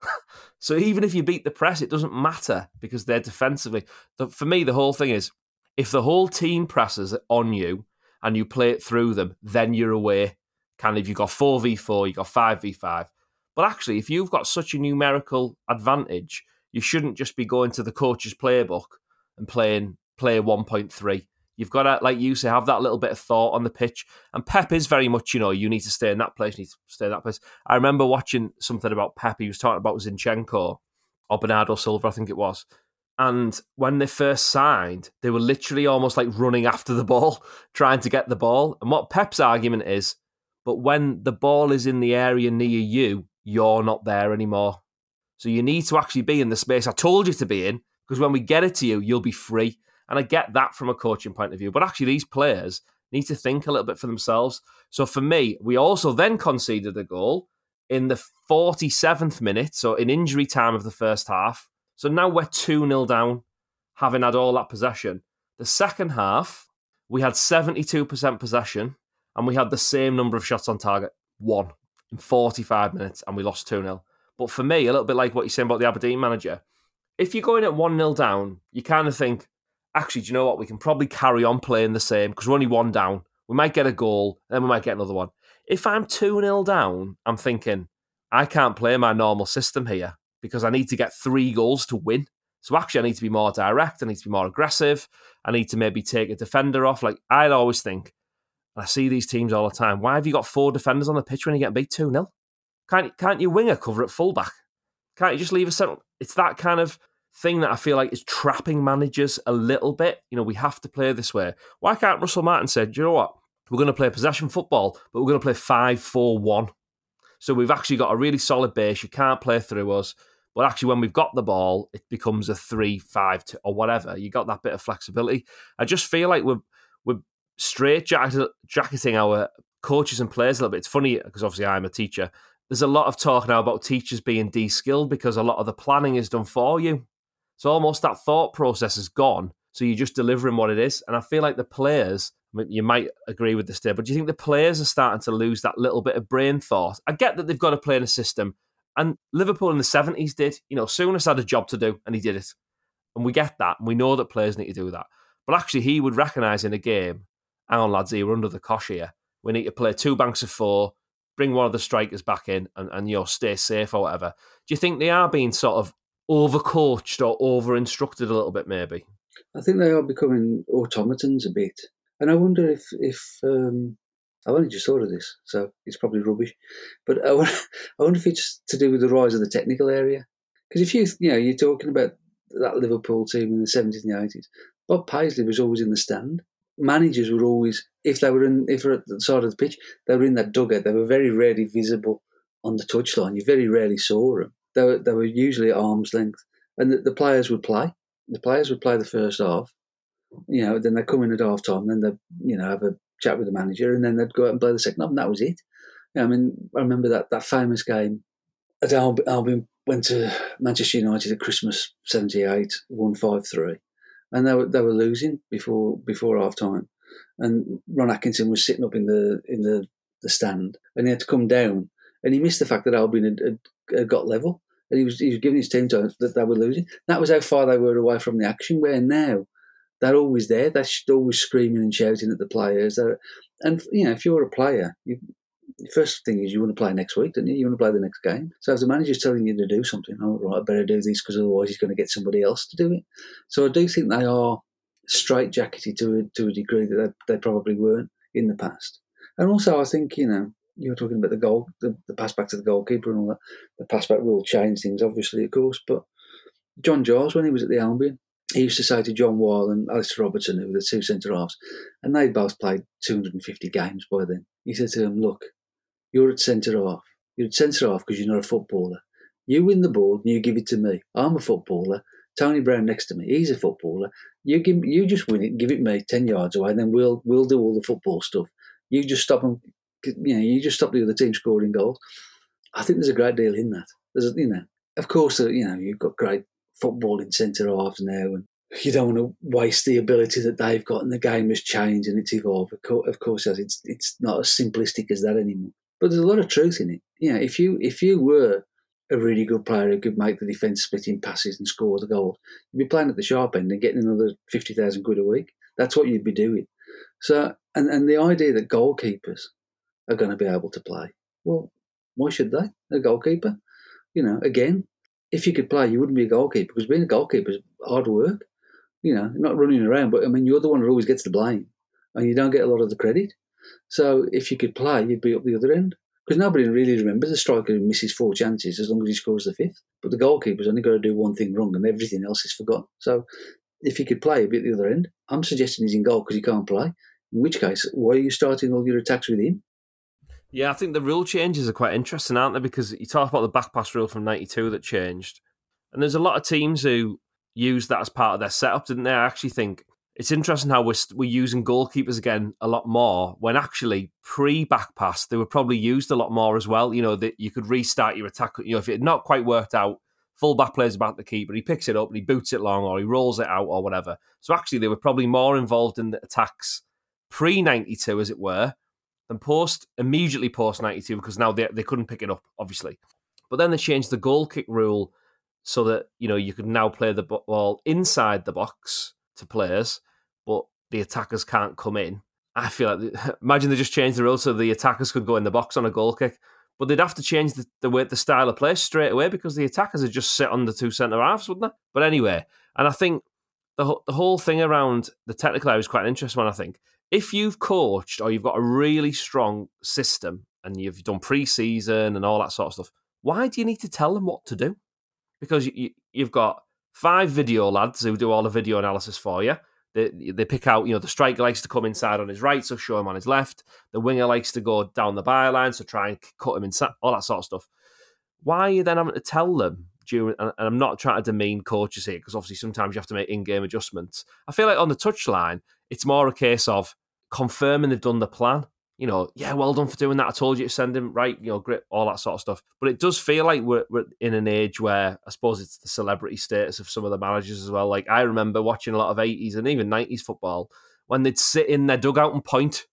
So even if you beat the press, it doesn't matter because they're defensively. For me, the whole thing is, if the whole team presses on you and you play it through them, then you're away. Kind of, you've got four v four, you've got five v five. But actually, if you've got such a numerical advantage, you shouldn't just be going to the coach's playbook and playing player one point three. You've got to, like you say, have that little bit of thought on the pitch. And Pep is very much, you know, you need to stay in that place, you need to stay in that place. I remember watching something about Pep. He was talking about Zinchenko, or Bernardo Silva, I think it was. And when they first signed, they were literally almost like running after the ball, trying to get the ball. And what Pep's argument is, but when the ball is in the area near you, you're not there anymore. So you need to actually be in the space I told you to be in, because when we get it to you, you'll be free. And I get that from a coaching point of view. But actually, these players need to think a little bit for themselves. So for me, we also then conceded a goal in the forty-seventh minute, so in injury time of the first half. So now we're two nil down, having had all that possession. The second half, we had seventy-two percent possession, and we had the same number of shots on target, one, in forty-five minutes, and we lost two nil. But for me, a little bit like what you're saying about the Aberdeen manager, if you're going at one nil down, you kind of think, actually, do you know what? We can probably carry on playing the same because we're only one down. We might get a goal, then we might get another one. If I'm two nil down, I'm thinking, I can't play my normal system here because I need to get three goals to win. So actually, I need to be more direct. I need to be more aggressive. I need to maybe take a defender off. Like, I'd always think, and I see these teams all the time, why have you got four defenders on the pitch when you get beat two nil? Can't, can't you winger cover at fullback? Can't you just leave a centre? It's that kind of thing that I feel like is trapping managers a little bit. You know, we have to play this way. Why can't Russell Martin say, do you know what? We're going to play possession football, but we're going to play five four one. So we've actually got a really solid base. You can't play through us. But actually, when we've got the ball, it becomes a three five two or whatever. You got that bit of flexibility. I just feel like we're, we're straight jacketing our coaches and players a little bit. It's funny, because obviously I'm a teacher. There's a lot of talk now about teachers being de-skilled because a lot of the planning is done for you. So almost that thought process is gone. So you're just delivering what it is. And I feel like the players, I mean, you might agree with this, Dave, but do you think the players are starting to lose that little bit of brain thought? I get that they've got to play in a system. And Liverpool in the seventies did. You know, Souness had a job to do and he did it. And we get that. And we know that players need to do that. But actually, he would recognise in a game, hang on, lads, here, we're under the cosh here. We need to play two banks of four, bring one of the strikers back in and, and you know, stay safe or whatever. Do you think they are being sort of overcoached or over-instructed a little bit, maybe? I think they are becoming automatons a bit. And I wonder if, if um, I've only just thought of this, so it's probably rubbish. But I wonder, I wonder if it's to do with the rise of the technical area. Because if you, you know, you're talking about that Liverpool team in the seventies and the eighties, Bob Paisley was always in the stand. Managers were always, if they were in, if they were at the side of the pitch, they were in that dugout. They were very rarely visible on the touchline. You very rarely saw them. They were, they were usually at arm's length. And the, the players would play. The players would play the first half. You know, then they'd come in at half time, then they'd, you know, have a chat with the manager, and then they'd go out and play the second half, and that was it. You know, I mean, I remember that, that famous game at Albion. Albion went to Manchester United at Christmas seventy-eight, won five three. And they were they were losing before before half time. And Ron Atkinson was sitting up in the in the, the stand, and he had to come down, and he missed the fact that Albion had, had, had got level. And he was he was giving his team time that they were losing. That was how far they were away from the action. Where now they're always there. They're always screaming and shouting at the players. They're, and you know, if you're a player, you, the first thing is you want to play next week, don't you? You want to play the next game. So if the manager's telling you to do something, oh right, I better do this because otherwise he's going to get somebody else to do it. So I do think they are straitjacketed to a, to a degree that they, they probably weren't in the past. And also, I think, you know, you were talking about the goal, the, the pass back to the goalkeeper and all that. The pass back rule changed things, obviously, of course. But John Giles, when he was at the Albion, he used to say to John Wall and Alistair Robertson, who were the two centre halves, and they'd both played two hundred fifty games by then. He said to them, "Look, you're at centre half. You're at centre half because you're not a footballer. You win the ball and you give it to me. I'm a footballer. Tony Brown next to me, he's a footballer. You give, you just win it, give it me ten yards away, and then we'll we'll do all the football stuff. You just stop them, you know, you just stop the other team scoring goals." I think there's a great deal in that. There's, you know, of course, uh, you know, you've got great footballing centre halves now, and you don't want to waste the ability that they've got, and the game has changed and it's evolved. Of course, of course it's it's not as simplistic as that anymore. But there's a lot of truth in it. You know, if you if you were a really good player who could make the defence splitting passes and score the goal, you'd be playing at the sharp end and getting another fifty thousand quid a week. That's what you'd be doing. So, and, and the idea that goalkeepers are going to be able to play, well, why should they? A goalkeeper? You know, again, if you could play, you wouldn't be a goalkeeper, because being a goalkeeper is hard work. You know, not running around, but I mean, you're the one who always gets the blame, and you don't get a lot of the credit. So if you could play, you'd be up the other end, because nobody really remembers a striker who misses four chances as long as he scores the fifth. But the goalkeeper's only got to do one thing wrong, and everything else is forgotten. So if he could play, he'd be at the other end. I'm suggesting he's in goal because he can't play. In which case, why are you starting all your attacks with him? Yeah, I think the rule changes are quite interesting, aren't they? Because you talk about the back pass rule from ninety-two that changed. And there's a lot of teams who use that as part of their setup, didn't they? I actually think it's interesting how we're, we're using goalkeepers again a lot more, when actually pre-back pass, they were probably used a lot more as well. You know, that you could restart your attack. You know, if it had not quite worked out, full back plays about the keeper, he picks it up and he boots it long, or he rolls it out or whatever. So actually they were probably more involved in the attacks pre ninety-two, as it were, than post, immediately post ninety-two, because now they, they couldn't pick it up, obviously. But then they changed the goal kick rule so that, you know, you could now play the ball inside the box to players, but the attackers can't come in. I feel like, imagine they just changed the rule so the attackers could go in the box on a goal kick, but they'd have to change the, the way, the style of play straight away, because the attackers would just sit on the two centre halves, wouldn't they? But anyway, and I think the the whole thing around the technical area is quite an interesting one. I think if you've coached or you've got a really strong system and you've done pre-season and all that sort of stuff, why do you need to tell them what to do? Because you, you've got five video lads who do all the video analysis for you. They, they pick out, you know, the striker likes to come inside on his right, so show him on his left. The winger likes to go down the byline, so try and cut him inside, all that sort of stuff. Why are you then having to tell them during, and I'm not trying to demean coaches here, because obviously sometimes you have to make in-game adjustments. I feel like on the touchline, it's more a case of confirming they've done the plan. You know, yeah, well done for doing that. I told you to send him, right, you know, grip, all that sort of stuff. But it does feel like we're, we're in an age where I suppose it's the celebrity status of some of the managers as well. Like, I remember watching a lot of eighties and even nineties football when they'd sit in their dugout and point.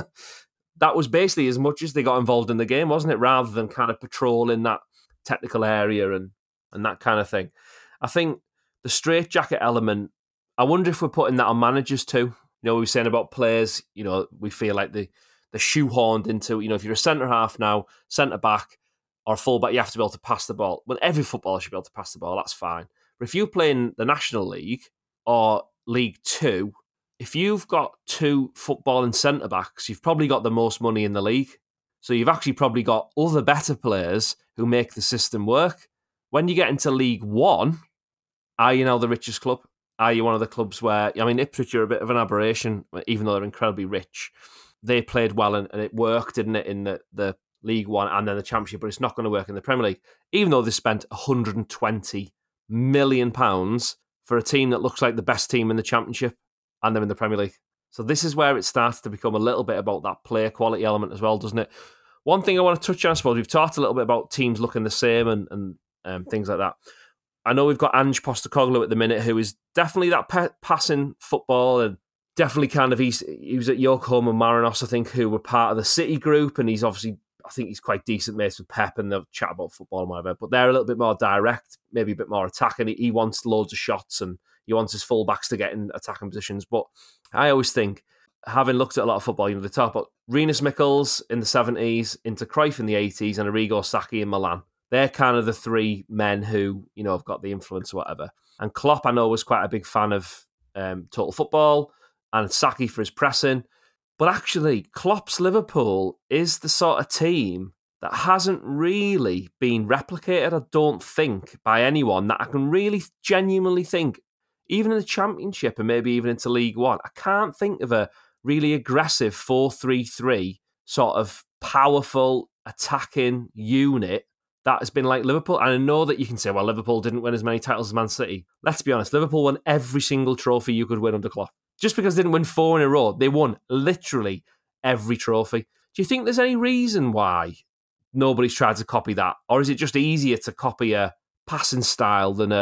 That was basically as much as they got involved in the game, wasn't it? Rather than kind of patrolling that technical area and, and that kind of thing. I think the straitjacket element, I wonder if we're putting that on managers too. You know, we were saying about players, you know, we feel like they, they're shoehorned into, you know, if you're a centre-half now, centre-back or full-back, you have to be able to pass the ball. Well, every footballer should be able to pass the ball, that's fine. But if you play in the National League or League Two, if you've got two footballing centre-backs, you've probably got the most money in the league. So you've actually probably got other better players who make the system work. When you get into League One, are you now the richest club? Are you one of the clubs where, I mean, Ipswich are a bit of an aberration, even though they're incredibly rich. They played well and, and it worked, didn't it, in the, the League One and then the Championship, but it's not going to work in the Premier League, even though they spent one hundred twenty million pounds for a team that looks like the best team in the Championship and they're in the Premier League. So this is where it starts to become a little bit about that player quality element as well, doesn't it? One thing I want to touch on, I suppose, we've talked a little bit about teams looking the same and, and um, things like that. I know we've got Ange Postecoglou at the minute, who is definitely that pe- passing football and definitely kind of, he's, he was at Yokohama and Marinos, I think, who were part of the City group, and he's obviously, I think he's quite decent mates with Pep and they'll chat about football and whatever, but they're a little bit more direct, maybe a bit more attacking. He, he wants loads of shots and he wants his full-backs to get in attacking positions. But I always think, having looked at a lot of football, you know, they talk about Rinus Michels in the seventies, into Cruyff in the eighties, and Arrigo Sacchi in Milan. They're kind of the three men who, you know, have got the influence or whatever. And Klopp, I know, was quite a big fan of um, Total Football and Sacchi for his pressing. But actually, Klopp's Liverpool is the sort of team that hasn't really been replicated, I don't think, by anyone that I can really genuinely think, even in the Championship and maybe even into League One, I can't think of a really aggressive four three three sort of powerful attacking unit that has been like Liverpool. And I know that you can say, well, Liverpool didn't win as many titles as Man City. Let's be honest, Liverpool won every single trophy you could win under Klopp. Just because they didn't win four in a row, they won literally every trophy. Do you think there's any reason why nobody's tried to copy that? Or is it just easier to copy a passing style than a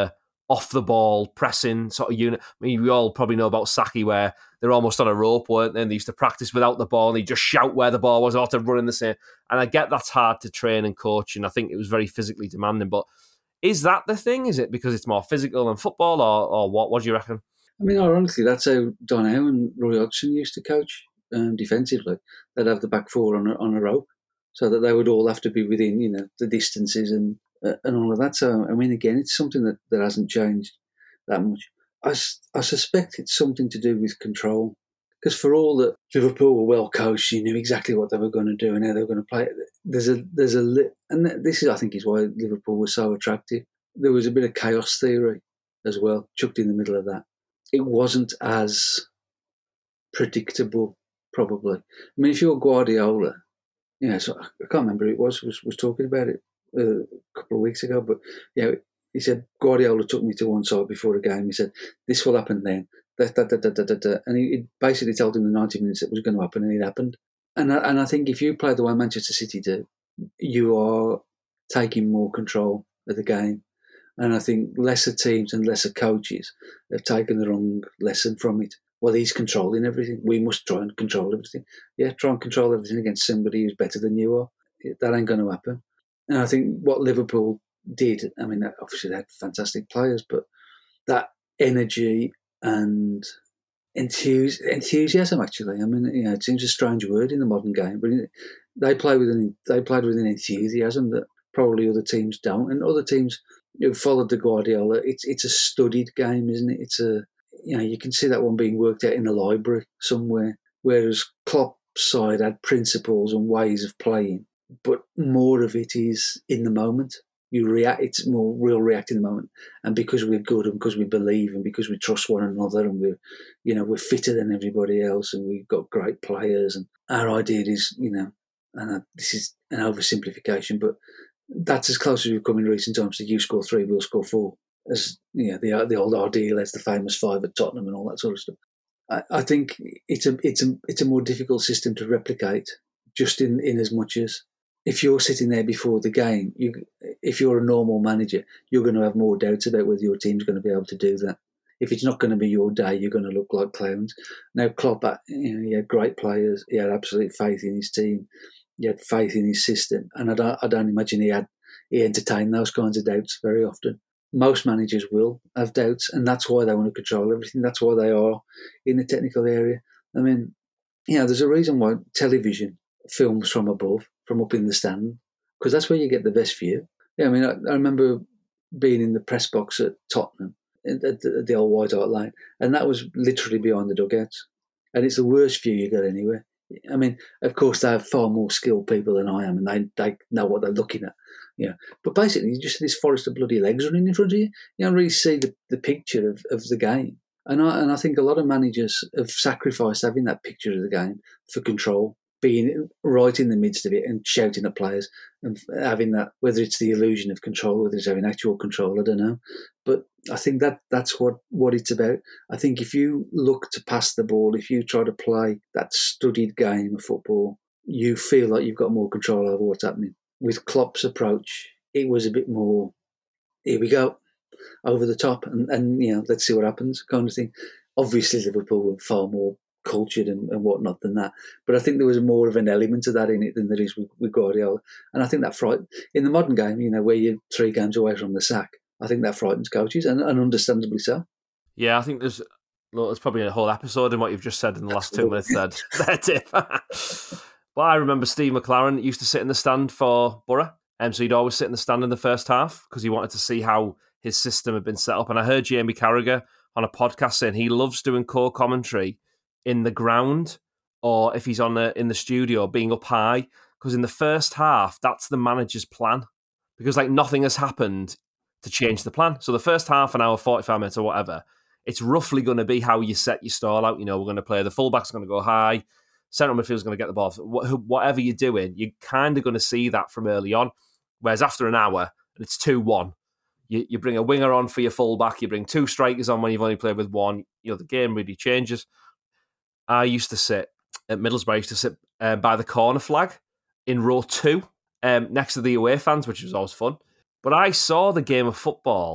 off the ball, pressing sort of unit. I mean, we all probably know about Saki, where they're almost on a rope, weren't they? And they used to practice without the ball, and he'd just shout where the ball was, or to run in the same. And I get that's hard to train and coach, and I think it was very physically demanding. But is that the thing? Is it because it's more physical than football, or, or what? What do you reckon? I mean, ironically, that's how Don Howe and Roy Hodgson used to coach um, defensively. They'd have the back four on a, on a rope, so that they would all have to be within, you know, the distances and uh, and all of that. So, I mean, again, it's something that, that hasn't changed that much. I, I suspect it's something to do with control. Because for all that Liverpool were well coached, you knew exactly what they were going to do and how they were going to play. There's a there's a and this is I think is why Liverpool was so attractive. There was a bit of chaos theory as well, chucked in the middle of that. It wasn't as predictable, probably. I mean, if you're Guardiola, you know, so I can't remember who it was was was talking about it uh, a couple of weeks ago, but you know, he said Guardiola took me to one side before a game. He said, "This will happen then." Da, da, da, da, da, da. And he, he basically told him the ninety minutes it was going to happen, and it happened. And I, and I think if you play the way Manchester City do, you are taking more control of the game. And I think lesser teams and lesser coaches have taken the wrong lesson from it. Well, he's controlling everything. We must try and control everything. Yeah, try and control everything against somebody who's better than you are. That ain't going to happen. And I think what Liverpool did, I mean, obviously they had fantastic players, but that energy and enthus- enthusiasm, actually. I mean, you know, it seems a strange word in the modern game, but they play with an they played with an enthusiasm that probably other teams don't. And other teams who followed the Guardiola, it's it's a studied game, isn't it? It's a you know you can see that one being worked out in the library somewhere. Whereas Klopp's side had principles and ways of playing, but more of it is in the moment. You react, it's more real react in the moment. And because we're good and because we believe and because we trust one another and we're, you know, we're fitter than everybody else and we've got great players and our idea is, you know, and this is an oversimplification, but that's as close as we've come in recent times to you score three, we'll score four. As, you know, the, the old ideal as the famous five at Tottenham and all that sort of stuff. I, I think it's a, it's a, it's a more difficult system to replicate just in, in as much as if you're sitting there before the game, you, if you're a normal manager, you're going to have more doubts about whether your team's going to be able to do that. If it's not going to be your day, you're going to look like clowns. Now, Klopp, you know, he had great players. He had absolute faith in his team. He had faith in his system. And I don't, I don't imagine he had he entertained those kinds of doubts very often. Most managers will have doubts, and that's why they want to control everything. That's why they are in the technical area. I mean, you know, there's a reason why television films from above, from up in the stand, because that's where you get the best view. Yeah, I mean, I, I remember being in the press box at Tottenham, at the, at the old White Hart Lane, and that was literally behind the dugouts. And it's the worst view you get anywhere. I mean, of course, they have far more skilled people than I am, and they, they know what they're looking at. Yeah, but basically, you just see this forest of bloody legs running in front of you. You don't really see the, the picture of, of the game. And I, and I think a lot of managers have sacrificed having that picture of the game for control, being right in the midst of it and shouting at players and having that, whether it's the illusion of control, whether it's having actual control, I don't know. But I think that that's what, what it's about. I think if you look to pass the ball, if you try to play that studied game of football, you feel like you've got more control over what's happening. With Klopp's approach, it was a bit more, here we go, over the top, and, and you know, let's see what happens, kind of thing. Obviously, Liverpool were far more cultured and, and whatnot than that, but I think there was more of an element of that in it than there is with, with Guardiola, and I think that fright in the modern game, you know, where you're three games away from the sack, I think that frightens coaches, and, and understandably so. Yeah, I think there's well, there's probably a whole episode in what you've just said in the last two minutes. Said there, Tiff. But I remember Steve McLaren used to sit in the stand for Borough, and so he'd always sit in the stand in the first half because he wanted to see how his system had been set up. And I heard Jamie Carragher on a podcast saying he loves doing core commentary in the ground, or if he's on the, in the studio, being up high, because in the first half, that's the manager's plan, because like nothing has happened to change the plan. So the first half an hour, forty-five minutes or whatever, it's roughly going to be how you set your stall out. You know, we're going to play, the fullback's going to go high, central midfield's going to get the ball. Whatever you're doing, you're kind of going to see that from early on. Whereas after an hour, it's two one. You, you bring a winger on for your fullback, you bring two strikers on when you've only played with one. You know, the game really changes. I used to sit at Middlesbrough, I used to sit uh, by the corner flag in row two, um, next to the away fans, which was always fun. But I saw the game of football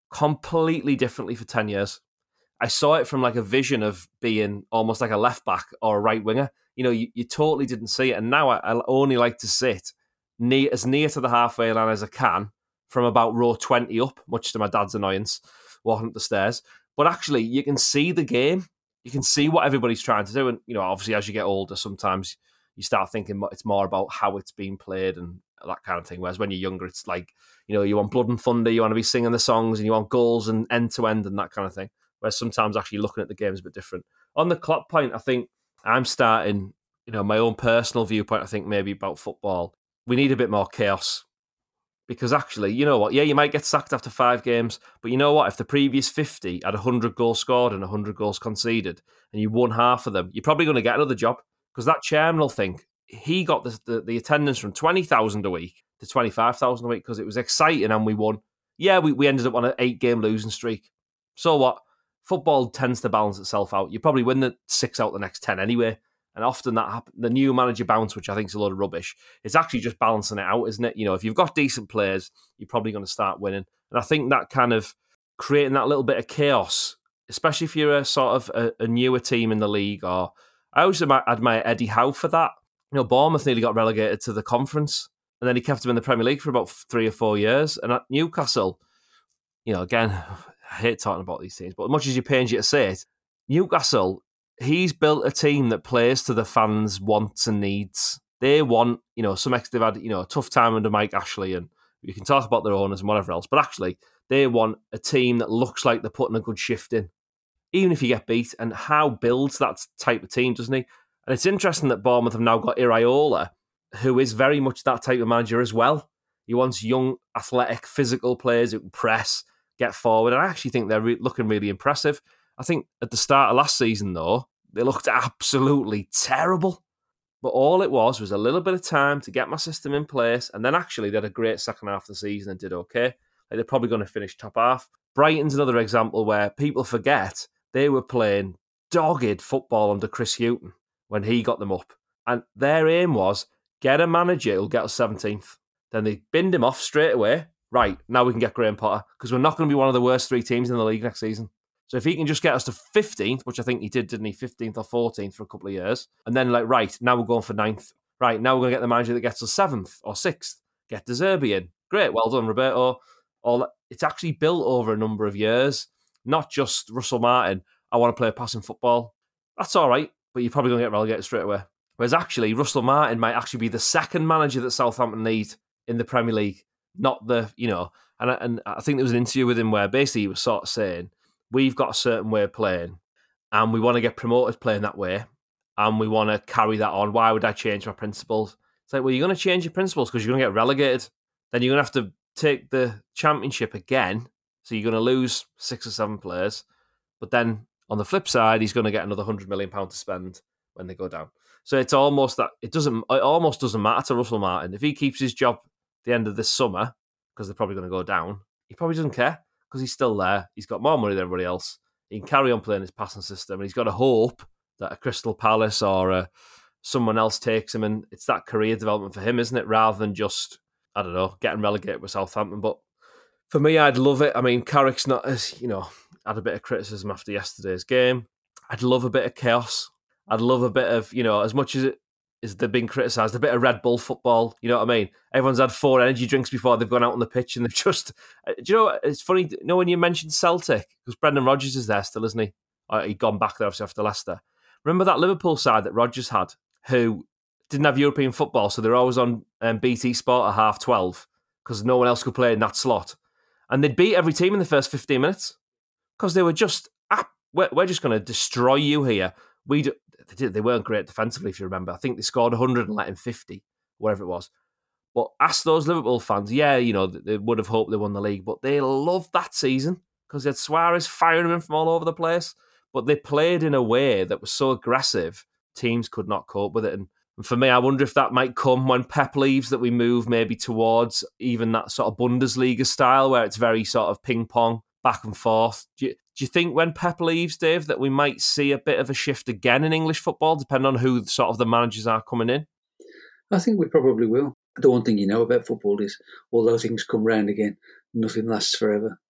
completely differently for ten years. I saw it from like a vision of being almost like a left back or a right winger. You know, you, you totally didn't see it. And now I, I only like to sit near, as near to the halfway line as I can from about row twenty up, much to my dad's annoyance, walking up the stairs. But actually, you can see the game. You can see what everybody's trying to do. And, you know, obviously, as you get older, sometimes you start thinking it's more about how it's being played and that kind of thing. Whereas when you're younger, it's like, you know, you want blood and thunder, you want to be singing the songs and you want goals and end to end and that kind of thing. Whereas sometimes actually looking at the game is a bit different. On the clock point, I think I'm starting, you know, my own personal viewpoint, I think maybe about football. We need a bit more chaos. Because actually, you know what? Yeah, you might get sacked after five games, but you know what? If the previous fifty had one hundred goals scored and one hundred goals conceded, and you won half of them, you're probably going to get another job. Because that chairman will think he got the, the, the attendance from twenty thousand a week to twenty-five thousand a week because it was exciting and we won. Yeah, we, we ended up on an eight-game losing streak. So what? Football tends to balance itself out. You probably win the six out the next ten anyway. And often that happens. The new manager bounce, which I think is a load of rubbish, it's actually just balancing it out, isn't it? You know, if you've got decent players, you're probably going to start winning. And I think that kind of creating that little bit of chaos, especially if you're a sort of a, a newer team in the league, or I always admire Eddie Howe for that. You know, Bournemouth nearly got relegated to the conference, and then he kept them in the Premier League for about three or four years. And at Newcastle, you know, again, I hate talking about these teams, but as much as you pains you to say it, Newcastle, he's built a team that plays to the fans' wants and needs. They want, you know, some ex they've had, you know, a tough time under Mike Ashley, and you can talk about their owners and whatever else, but actually they want a team that looks like they're putting a good shift in, even if you get beat. And Howe builds that type of team, doesn't he? And it's interesting that Bournemouth have now got Iraola, who is very much that type of manager as well. He wants young, athletic, physical players who can press, get forward, and I actually think they're re- looking really impressive. I think at the start of last season, though, they looked absolutely terrible. But all it was was a little bit of time to get my system in place, and then actually they had a great second half of the season and did okay. Like they're probably going to finish top half. Brighton's another example where people forget they were playing dogged football under Chris Hughton when he got them up. And their aim was, get a manager who'll get us seventeenth. Then they binned him off straight away. Right, now we can get Graham Potter, because we're not going to be one of the worst three teams in the league next season. So if he can just get us to fifteenth, which I think he did, didn't he? fifteenth or fourteenth for a couple of years. And then like, right, now we're going for ninth. Right, now we're going to get the manager that gets us seventh or sixth. Get De Zerbi in. Great, well done, Roberto. All that. It's actually built over a number of years. Not just Russell Martin, I want to play passing football. That's all right, but you're probably going to get relegated straight away. Whereas actually, Russell Martin might actually be the second manager that Southampton need in the Premier League. Not the, you know, and I, and I think there was an interview with him where basically he was sort of saying, we've got a certain way of playing and we want to get promoted playing that way and we want to carry that on. Why would I change my principles? It's like, well, you're going to change your principles because you're going to get relegated. Then you're going to have to take the championship again. So you're going to lose six or seven players. But then on the flip side, he's going to get another one hundred million pounds to spend when they go down. So it's almost that it doesn't, it almost doesn't matter to Russell Martin. If he keeps his job at the end of this summer, because they're probably going to go down, he probably doesn't care. Because he's still there. He's got more money than everybody else. He can carry on playing his passing system. And he's got a hope that a Crystal Palace or a, someone else takes him. And it's that career development for him, isn't it? Rather than just, I don't know, getting relegated with Southampton. But for me, I'd love it. I mean, Carrick's not as, you know, had a bit of criticism after yesterday's game. I'd love a bit of chaos. I'd love a bit of, you know, as much as it is they're being criticised, a bit of Red Bull football. You know what I mean? Everyone's had four energy drinks before they've gone out on the pitch and they've just... Do you know, it's funny, you know, when you mentioned Celtic, because Brendan Rodgers is there still, isn't he? Uh, he'd gone back there obviously after Leicester. Remember that Liverpool side that Rodgers had, who didn't have European football, so they're always on um, B T Sport at half twelve, because no one else could play in that slot. And they'd beat every team in the first fifteen minutes, because they were just, ah, we're, we're just going to destroy you here. We do, they, did, they weren't great defensively, if you remember. I think they scored one hundred and let in fifty, whatever it was. But ask those Liverpool fans, yeah, you know, they would have hoped they won the league, but they loved that season because they had Suarez firing them in from all over the place. But they played in a way that was so aggressive, teams could not cope with it. And, and for me, I wonder if that might come when Pep leaves, that we move maybe towards even that sort of Bundesliga style where it's very sort of ping-pong, back and forth. Do you, do you think when Pep leaves, Dave, that we might see a bit of a shift again in English football, depending on who sort of the managers are coming in? I think we probably will. The one thing you know about football is all those things come round again. Nothing lasts forever.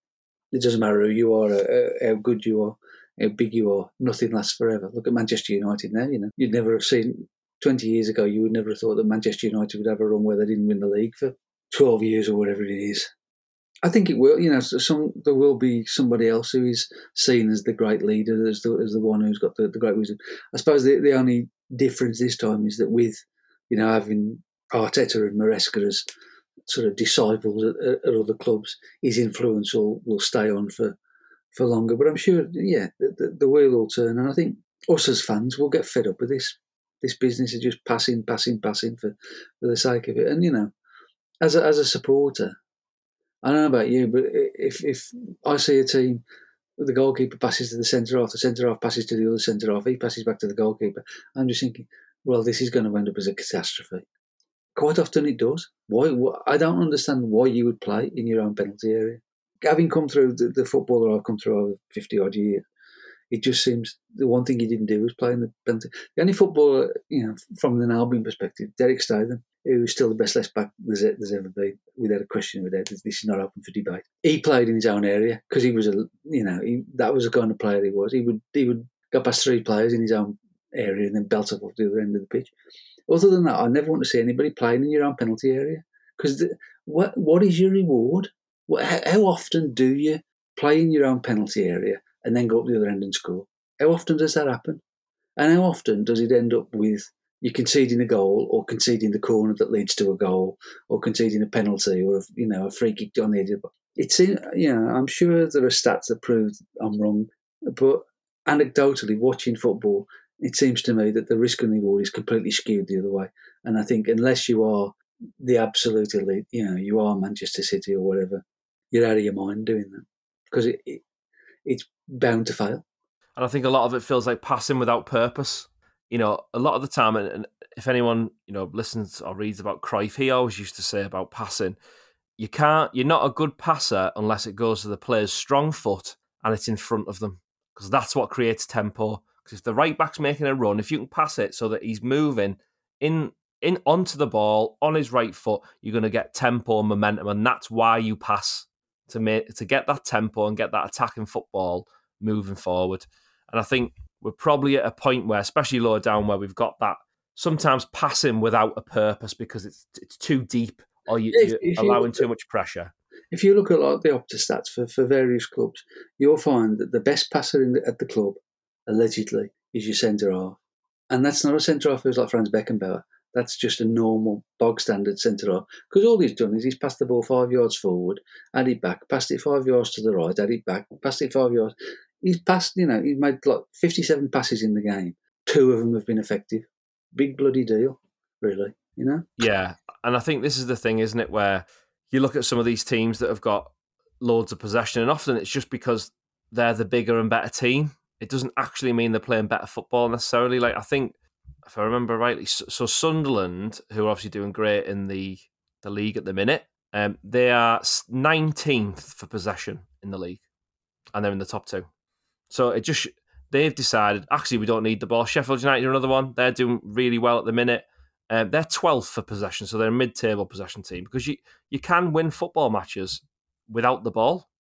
It doesn't matter who you are, uh, how good you are, how big you are. Nothing lasts forever. Look at Manchester United now. You know, you'd never have seen twenty years ago. You would never have thought that Manchester United would have a run where they didn't win the league for twelve years or whatever it is. I think it will. You know, some there will be somebody else who is seen as the great leader, as the as the one who's got the, the great wisdom. I suppose the, the only difference this time is that with, you know, having Arteta and Maresca as sort of disciples at, at other clubs, his influence will, will stay on for, for longer. But I'm sure, yeah, the, the, the wheel will turn, and I think us as fans will get fed up with this this business of just passing, passing, passing for, for the sake of it. And you know, as a, as a supporter, I don't know about you, but if if I see a team, the goalkeeper passes to the centre half, the centre half passes to the other centre half, he passes back to the goalkeeper, I'm just thinking, well, this is going to end up as a catastrophe. Quite often it does. Why? I don't understand why you would play in your own penalty area. Having come through the, the football that I've come through over fifty odd years, it just seems the one thing he didn't do was play in the penalty. The only footballer, you know, from an Albion perspective, Derek Statham, who's still the best left back there's, there's ever been, without a question of it. This is not open for debate. He played in his own area because he was a, you know, he, that was the kind of player he was. He would he would go past three players in his own area and then belt up off the other end of the pitch. Other than that, I never want to see anybody playing in your own penalty area because what what is your reward? What, how, how often do you play in your own penalty area and then go up the other end and score? How often does that happen? And how often does it end up with you conceding a goal or conceding the corner that leads to a goal or conceding a penalty or, a, you know, a free kick on the edge of the box? It's, you know, I'm sure there are stats that prove I'm wrong, but anecdotally, watching football, it seems to me that the risk and reward is completely skewed the other way. And I think unless you are the absolute elite, you know, you are Manchester City or whatever, you're out of your mind doing that because it, it it's bound to fail. And I think a lot of it feels like passing without purpose. You know, a lot of the time, and if anyone, you know, listens or reads about Cruyff, he always used to say about passing, you can't, you're not a good passer unless it goes to the player's strong foot and it's in front of them, because that's what creates tempo. Because if the right back's making a run, if you can pass it so that he's moving in in onto the ball on his right foot, you're going to get tempo and momentum, and that's why you pass to make to get that tempo and get that attacking football moving forward. And I think we're probably at a point where, especially lower down, where we've got that sometimes passing without a purpose because it's it's too deep or you, if, you're if allowing you too at, much pressure. If you look at like the Opta stats for, for various clubs, you'll find that the best passer in the, at the club, allegedly, is your centre half. And that's not a centre half who's like Franz Beckenbauer. That's just a normal, bog standard centre half. Because all he's done is he's passed the ball five yards forward, had it back, passed it five yards to the right, had it back, passed it five yards. He's passed, you know, he's made like fifty-seven passes in the game. Two of them have been effective. Big bloody deal, really, you know? Yeah, and I think this is the thing, isn't it, where you look at some of these teams that have got loads of possession, and often it's just because they're the bigger and better team. It doesn't actually mean they're playing better football necessarily. Like, I think, if I remember rightly, so Sunderland, who are obviously doing great in the, the league at the minute, um, they are nineteenth for possession in the league, and they're in the top two. So it just they've decided, actually, we don't need the ball. Sheffield United are another one. They're doing really well at the minute. Um, they're twelfth for possession, so they're a mid-table possession team, because you, you can win football matches without the ball.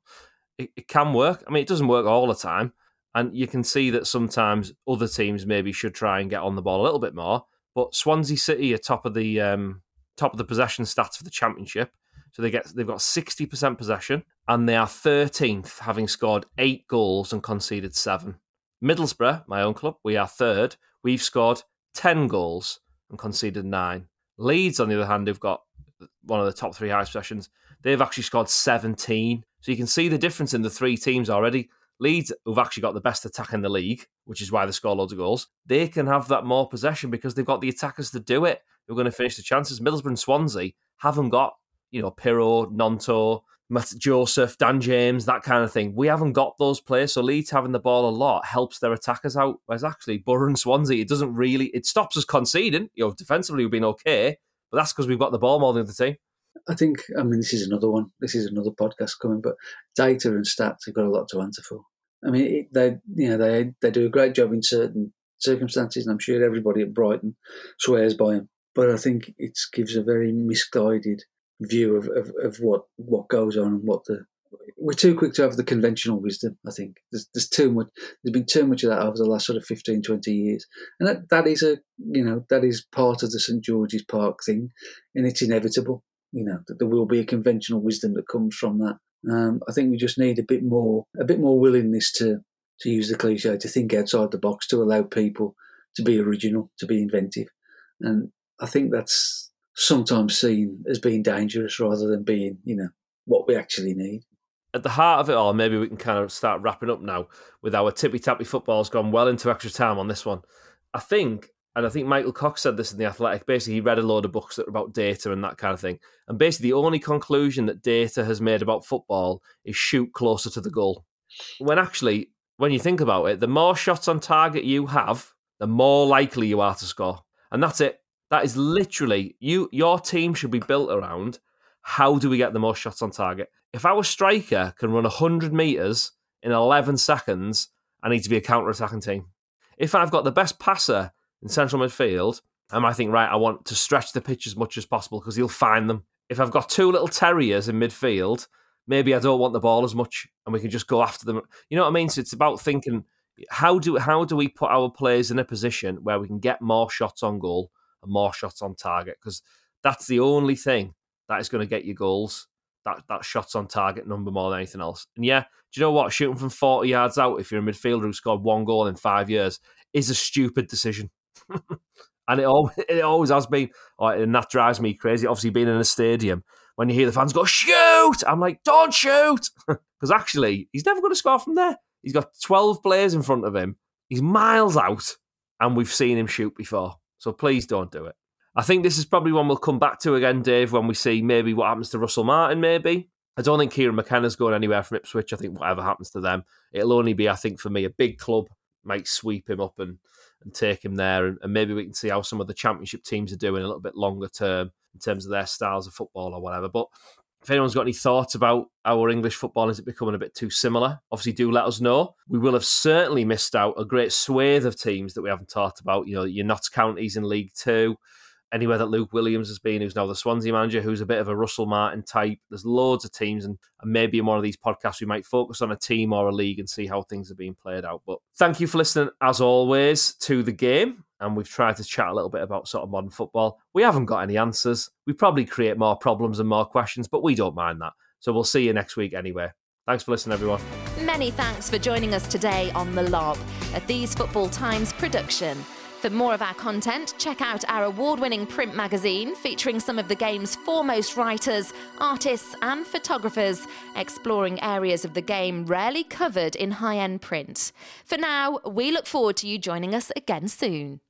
it, it can work. I mean, it doesn't work all the time. And you can see that sometimes other teams maybe should try and get on the ball a little bit more. But Swansea City are top of the um, top of the possession stats for the Championship. So they get they've got sixty percent possession, and they are thirteenth, having scored eight goals and conceded seven. Middlesbrough, my own club, we are third. We've scored ten goals and conceded nine. Leeds, on the other hand, who've got one of the top three highest possessions, they've actually scored seventeen. So you can see the difference in the three teams already. Leeds, who've actually got the best attack in the league, which is why they score loads of goals, they can have that more possession because they've got the attackers to do it. They're going to finish the chances. Middlesbrough and Swansea haven't got, you know, Pirro, Nonto, Matt Joseph, Dan James, that kind of thing. We haven't got those players, so Leeds having the ball a lot helps their attackers out. Whereas actually, Borough and Swansea, it doesn't really, it stops us conceding. You know, defensively we've been okay, but that's because we've got the ball more than the team. I think, I mean, this is another one. This is another podcast coming, but data and stats have got a lot to answer for. I mean, it, they, you know, they they do a great job in certain circumstances, and I'm sure everybody at Brighton swears by them. But I think it gives a very misguided view of, of, of what, what goes on and what the we're too quick to have the conventional wisdom, I think. There's, there's too much, there's been too much of that over the last sort of fifteen, twenty years. And that, that is a, you know, that is part of the St George's Park thing, and it's inevitable, you know, that there will be a conventional wisdom that comes from that. Um, I think we just need a bit more, a bit more willingness to, to use the cliche, to think outside the box, to allow people to be original, to be inventive. And I think that's sometimes seen as being dangerous rather than being, you know, what we actually need. At the heart of it all, maybe we can kind of start wrapping up now with our tippy-tappy football's gone well into extra time on this one. I think, and I think Michael Cox said this in The Athletic, basically he read a load of books that are about data and that kind of thing. And basically the only conclusion that data has made about football is shoot closer to the goal. When actually, when you think about it, the more shots on target you have, the more likely you are to score. And that's it. That is literally, you. Your team should be built around how do we get the most shots on target. If our striker can run one hundred metres in eleven seconds, I need to be a counter-attacking team. If I've got the best passer in central midfield, I might think, right, I want to stretch the pitch as much as possible because he'll find them. If I've got two little terriers in midfield, maybe I don't want the ball as much and we can just go after them. You know what I mean? So it's about thinking, how do how do we put our players in a position where we can get more shots on goal and more shots on target? Because that's the only thing that is going to get you goals, that, that shots on target number more than anything else. And yeah, do you know what? Shooting from forty yards out, if you're a midfielder who scored one goal in five years, is a stupid decision. And it always, it always has been. And that drives me crazy. Obviously, being in a stadium, when you hear the fans go, shoot! I'm like, don't shoot! Because actually, he's never going to score from there. He's got twelve players in front of him. He's miles out, and we've seen him shoot before. So please don't do it. I think this is probably one we'll come back to again, Dave, when we see maybe what happens to Russell Martin, maybe. I don't think Kieran McKenna's going anywhere from Ipswich. I think whatever happens to them, it'll only be, I think, for me, a big club might sweep him up and, and take him there. And, and maybe we can see how some of the championship teams are doing a little bit longer term in terms of their styles of football or whatever. But if anyone's got any thoughts about our English football, is it becoming a bit too similar? Obviously, do let us know. We will have certainly missed out a great swathe of teams that we haven't talked about. You know, your Notts Counties in League Two, anywhere that Luke Williams has been, who's now the Swansea manager, who's a bit of a Russell Martin type. There's loads of teams, and, and maybe in one of these podcasts we might focus on a team or a league and see how things are being played out. But thank you for listening, as always, to The Game. And we've tried to chat a little bit about sort of modern football. We haven't got any answers. We probably create more problems and more questions, but we don't mind that. So we'll see you next week anyway. Thanks for listening, everyone. Many thanks for joining us today on The Lob, a These Football Times production. For more of our content, check out our award-winning print magazine featuring some of the game's foremost writers, artists and photographers, exploring areas of the game rarely covered in high-end print. For now, we look forward to you joining us again soon.